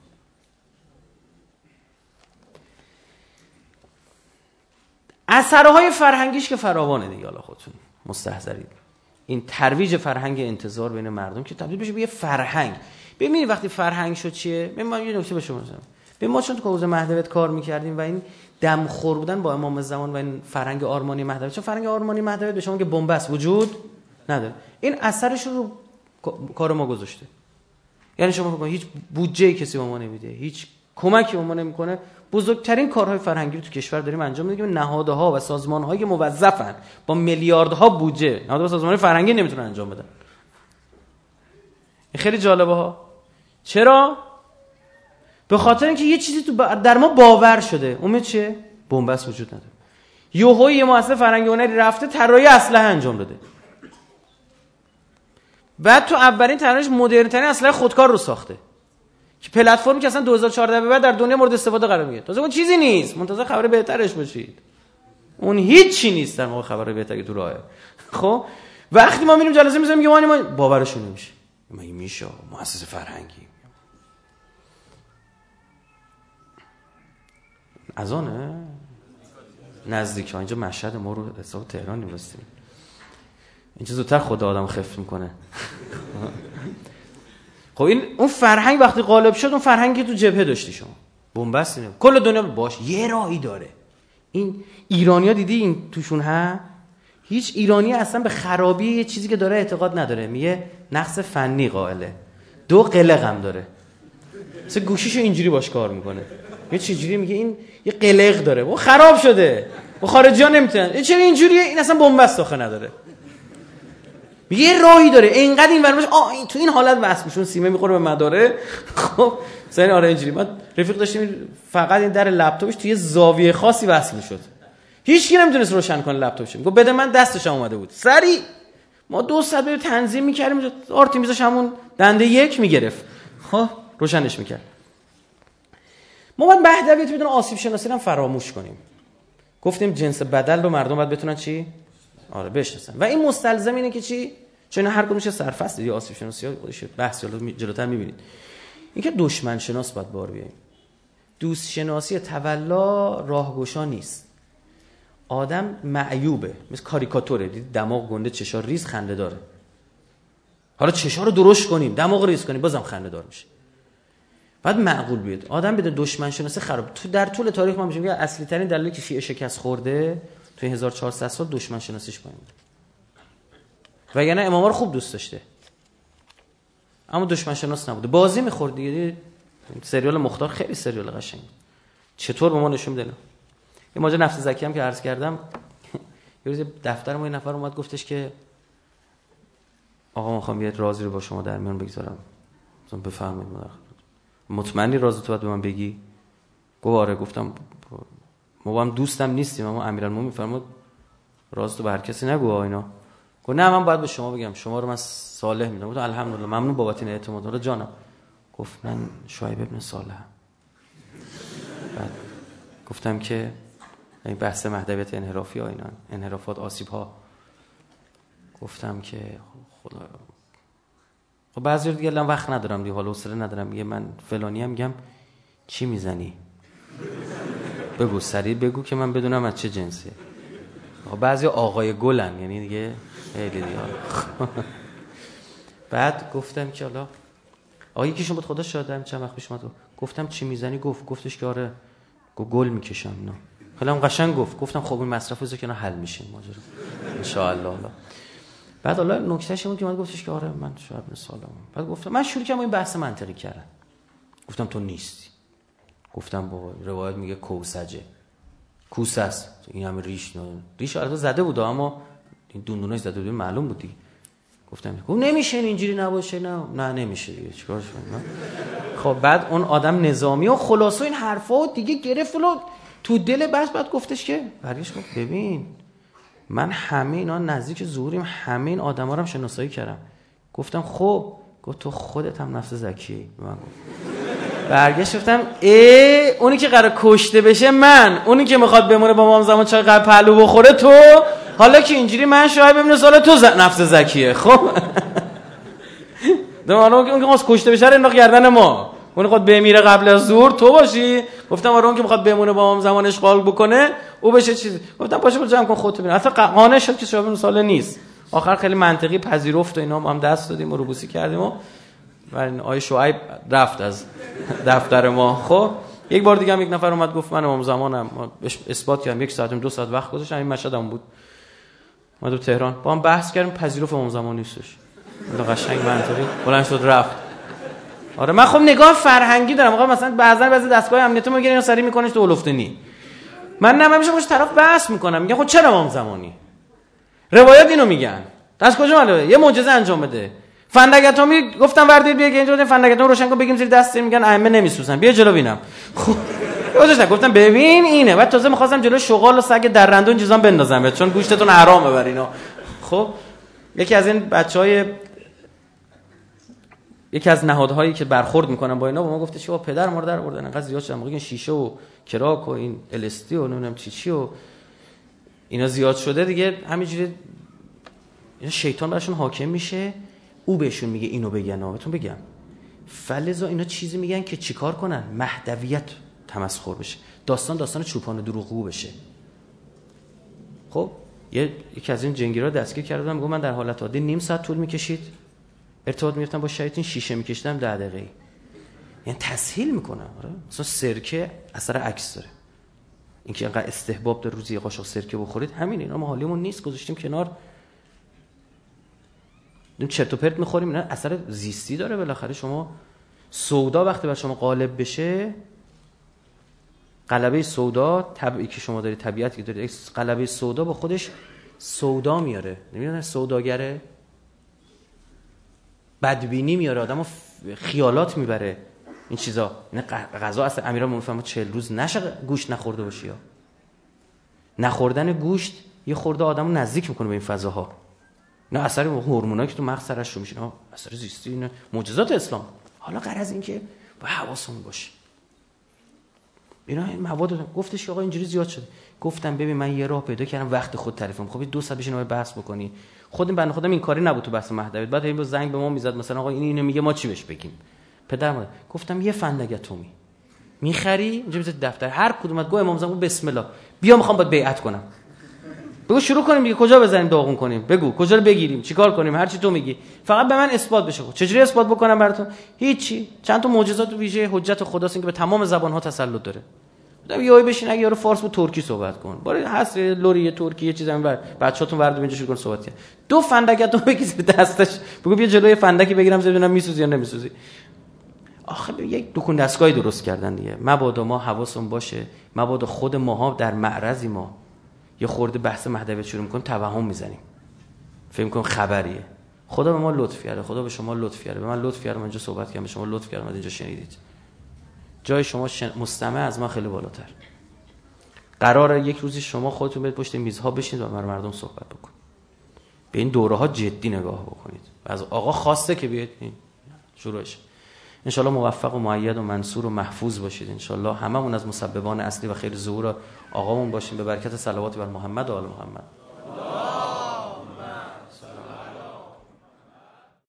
اثرهای فرهنگیش که فراوانه دیگه، حالا خودتون مستحضرید. این ترویج فرهنگ انتظار بین مردم که تبدیل بشه به یه فرهنگ. ببینید وقتی فرهنگ شد چیه؟ من یه نکته به شما بگم. به ما چون تو حوزه مهدویت کار میکردیم و این دمخور بودن با امام زمان و این فرهنگ آرمانی مهدوی، چون فرهنگ آرمانی مهدوی به شما که بنبست وجود نداره، این اثرش رو کار ما گذاشته. یعنی شما هیچ بودجه کسی به ما نمیده، هیچ کمکی به ما نمیکنه، بزرگترین کارهای فرهنگی رو تو کشور داریم انجام میدیم. نهادها و سازمان‌هایی که موظفن با میلیاردها بودجه، نهادها و سازمان‌های فرهنگی نمیتونن انجام بدن. این خیلی جالبه ها. چرا؟ به خاطر اینکه یه چیزی تو در ما باور شده. اون چیه؟ بنبست وجود نداره. یوهو یه مؤسسه فرهنگی هنری رفته طراحی اسلحه انجام داده. بعد تو اولین طراحیش مدرن ترین اسلحه خودکار رو ساخته. که پلتفرمی که اصلا دو هزار و چهارده به بعد در دنیا مورد استفاده قرار میگیره. تازه اون چیزی نیست. منتظر خبر بهترش باشید. اون هیچی نیست در موقع خبر بهتری تو راهه. خب وقتی ما میریم جلسه میذاریم میگه ما باورشون نمیشه. مگه میشه مؤسسه فرهنگی؟ اذانه نزدیک اینجا مشهد ما رو حساب تهران نیستیم. اینجا زودتر خدا آدم خفت میکنه. خب این اون فرهنگ وقتی غالب شد، اون فرهنگی تو جبهه داشتی شما بنبست اینه کل دنیا باش یه راهی داره. این ایرانی‌ها دیدی این توشون ها، هیچ ایرانی اصلا به خرابی یه چیزی که داره اعتقاد نداره، میگه نقص فنی قائله، دو قلق هم داره، مثلا گوشیشو اینجوری باش کار میکنه، یه چجوری میگه این یه قلق داره و خراب شده و خارجی‌ها نمیتونن، چرا اینجوریه، این اصلا بنبست آخه نداره، یه راهی داره اینقدر این ورمش آ این تو این حالت واسه میشون سیمه میخوره به مداره. خب مثلا آره اینجوری ما رفیق داشتیم فقط این در لپتاپش توی زاویه خاصی وصل میشد، هیچ کی نمیتونست روشن کنه لپتاپش، گفت بده من، دستش اومده بود سری ما دو ساعت بریم تنظیم میکردیم، آرتی میذاش همون دنده یک میگرفت، خب روشنش میکرد. ما باید مهدویت بدون آسیب شناسی رو فراموش کنیم. گفتیم جنس بدل رو مردم باید بتونن چی؟ آره بشناسن و این مستلزم اینه که چی؟ چون هر کدومش سرفصل یا آسیب شناسی ها خودش بحث جلوتر میبینید. اینکه دشمن شناس باید بار بیاییم. دوست شناسی تولا راهگشا نیست. آدم معیوبه، مثل کاریکاتوره، دید دماغ گنده چشا ریز خنده داره. حالا چشا رو درشت کنیم، دماغ ریز کنیم، بازم خنده دار میشه. بعد معقول بیاد. آدم بده دشمن شناسی خراب. تو در طول تاریخ ما میگیم که اصلی ترین دلیلی که شیعه شکست خورده تو هزار و چهارصد سال دشمن شناسیش پایین بود. وگرنه اماما رو خوب دوست داشته. اما دشمن شناس نبوده. بازی می‌خورد دیگه. سریال مختار خیلی سریال قشنگ. چطور به ما نشون میده؟ یه ماجرا نفس زکی هم که عرض کردم، یه روز دفتر ما یه نفر اومد گفتش که آقا می‌خوام یه رازی رو با شما در میون بگذارم. مثلا بفرمایید مطمئنی راز تو باید به من بگی؟ گفت آره. گفتم ما با هم دوستم نیستیم، اما امیرالمومنین فرمود راز تو به هر کسی نگو اینا. گفت نه من باید به شما بگم، شما رو من صالح میدونم. گفتم الحمدلله ممنون بابت این اعتماد. حالا جانم. گفت من شعیب ابن صالحم. بعد گفتم که این بحث مهدویت انحرافی ها اینا، انحرافات آسیب ها. گفتم که خدا خب بعضی دیگه الان وقت ندارم دیگه، حالا حوصله ندارم، میگه من فلانی ام. میگم چی میزنی؟ بگو سریع بگو که من بدونم از چه جنسیه. خب بعضی آقای گلن، یعنی دیگه خیلی دیگه. بعد گفتم که حالا آقا یکیشون بود خدا شاهدم چند وقت پیش اومد گفتم چی میزنی؟ گفت گفتش که آره گفت گل میکشم اینا. خیلی هم قشنگ گفت. گفتم خب این مصرف بذار که اینا حل میشه ماجرا ان شاء الله. بعد حالا نکتهش اون که من گفتش که آره من شاید ابن سالم. بعد گفتم من شروع کردم این بحث منطقی کردن. گفتم تو نیستی. گفتم بابا روایت میگه کوسجه کوسه است، این همه ریش نه ریش البته زده بود اما این دوندوناش زده بود معلوم بود دیگه. گفتم گفت نمیشه اینجوری نباشه. نه نه نمیشه دیگه چیکارش کنم. خب بعد اون آدم نظامی و خلاصه این حرفا دیگه گرفت و تو دل بحث بعد گفتش که برگشت گفت ببین من همه اینا نزدیک ظهوریم همه این آدما رو هم شناسایی کردم. گفتم خب. گفت تو خودت هم نفس زکیه. من گفت برگشت گفتم ای اونی که قرار کشته بشه من، اونی که میخواد بمونه با ما زمان چای قلب پهلو بخوره تو، حالا که اینجوری من شاید ببینه سال تو ز... نفس زکیه. خب دمانو اون که میخواد کشته بشه رو انداخت گردن ما، اون خود بمیره قبل از ظهور تو باشی. گفتم آره اون که میخواد بمونه با ما زمان اشغال بکنه او بشه چیزی. گفتم باشه برو جمع کن خودت ببین. اصلا قانع شد که شاید سال نیست. آخر خیلی منطقی پذیرفت و اینا هم دست دادیم و روبوسی کردیم و و آیه شعیب رفت از دفتر ما. خب یک بار دیگه هم یک نفر اومد گفت من امام زمانم، اثبات کردم، یک ساعت دو ساعت وقت گذاشتم، این مشهدم بود، ما تو تهران با هم بحث کردیم، پذیرفت امام زمان نیستش. اون قشنگ منطقی بلند شد رفت. آره من خب نگاه فرهنگی دارم. آقا مثلا بعضن بعضی دستگاه امنیتی میگن اینا سری میکنش تو اولفتنی. من نه همیشه باش طرف بحث میکنم، میگم خب چرا امام زمانی؟ روایت اینو میگن. از کجا معلومه؟ یه معجزه انجام بده. فندک اتمی گفتم وردی بیا اینجا فندک اتمی روشن کن بگیم زیر دست، میگن ائمه نمیسوزن، بیا جلو ببینم. خب گذاشتم گفتم ببین اینه. بعد تازه می‌خواستم جلو شغال و سگ درنده این چیزام بندازم چون گوشتتون حرامه بر اینا. خب یکی از این بچهای یکی از نهادهایی که برخورد میکنن با اینا با ما گفته چی با پدر ما رو در آوردن انقدر زیاد شدن، میگن شیشه و کراک و این ال اس دی و نمیدونم چی چی و اینا زیاد شده دیگه، همینجوری اینا شیطان براشون حاکم میشه، او بهشون میگه اینو بگن. بهتون بگم فلزا اینا چیزی میگن که چیکار کنن؟ مهدویت تمسخر بشه، داستان داستان چوپان دروغگو بشه. خب یه یکی از این جنگیرا دستگیر کردم، میگم من در حالت عادی نیم ساعت طول میکشید ارتباط میگرفتم با شیاطین، شیشه میکشیدم ده دقیقه. یعنی تسهیل میکنم. آره مثلا سرکه اثر عکس داره، اینکه انقدر استحباب داره روزی قاشق سرکه بخورید همین. اینا ما حالیمون نیست گذاشتیم کنار، این چرت و پرت میخوریم. اینا اثر زیستی داره. بالاخره شما سودا وقتی بر شما غالب بشه، غلبه سودا طبعی که شما دارید، طبیعتی که دارید، غلبه سودا با خودش سودا میاره. نمیدونن سوداگره، بدبینی میاره، آدمو خیالات میبره این چیزا. این غذا اصلا امیرالمومنین میفهمه چهل روز نشه گوشت نخورده باشی. یا نخوردن گوشت یه خورده آدمو نزدیک میکنه به این فضاها. نه اثر هورمونایی که تو مغز سرش رو میشه، نه اثر زیستی، نه معجزات اسلام. حالا غرض این که با حواسمون باشه. اینا این مواد گفتش آقا اینجوری زیاد شده. گفتم ببین من یه راه پیدا کردم وقت خود تعریفم. خب دو ساعت بشین بحث بکنی. خودم بنده خودم این کاری نبود تو بحث مهدویت. بعد این با زنگ به ما میزد مثلا آقا این اینو میگه ما چی بهش بگیم؟ پدر مادر گفتم یه فندک اتمی میخری اینجا میذاری دفتر، هر کدومت گو امام زمان بسم الله بیا میخوام باید بیعت کنم. بگو شروع کنیم دیگه، کجا بزنیم داغون کنیم، بگو کجا رو بگیریم، چیکار کنیم، هر چی تو میگی فقط به من اثبات بشه. چجوری اثبات بکنم براتون؟ هیچی. چند تا معجزات ویژه حجت خداست که به تمام زبان‌ها تسلط داره. دم یهو بشین اگه یارو فارس و ترکی صحبت کن، برای هست لوری ترکی یه چیزی هم بر بچه‌تون ورد اینجا شروع کن صحبت کنه. دو فندکتون بگیر دستش بگو بیا جلوی فندکی بگیرم ببینم میسوزی یا نمیسوزی. آخه یک دکون دستگاهی درست کردن دیگه. مبادا ما حواسمون باشه، مبادا خود ماها در معرضی ما یه خورده بحث مهدویت شروع می‌کنیم توهم میزنیم، فکر می‌کنیم خبریه. خدا به ما لطف کرده، خدا به شما لطف کرده، به من لطف کرده، من اینجا صحبت کردم، به شما لطف کرده، من اینجا شنیدید. جای شما شن... مستمع از ما خیلی بالاتر. قراره یک روزی شما خودتون برید پشت میزها بشینید و بر مردم صحبت بکنید. به این دوره‌ها جدی نگاه بکنید. از آقا خواسته که بیاید این شروعش. ان شاء الله موفق و مؤید و منصور و محفوظ باشید. ان شاء الله هممون از مسببان اصلی و خیر ظهور آقامون باشیم به برکت صلوات بر محمد و آل محمد.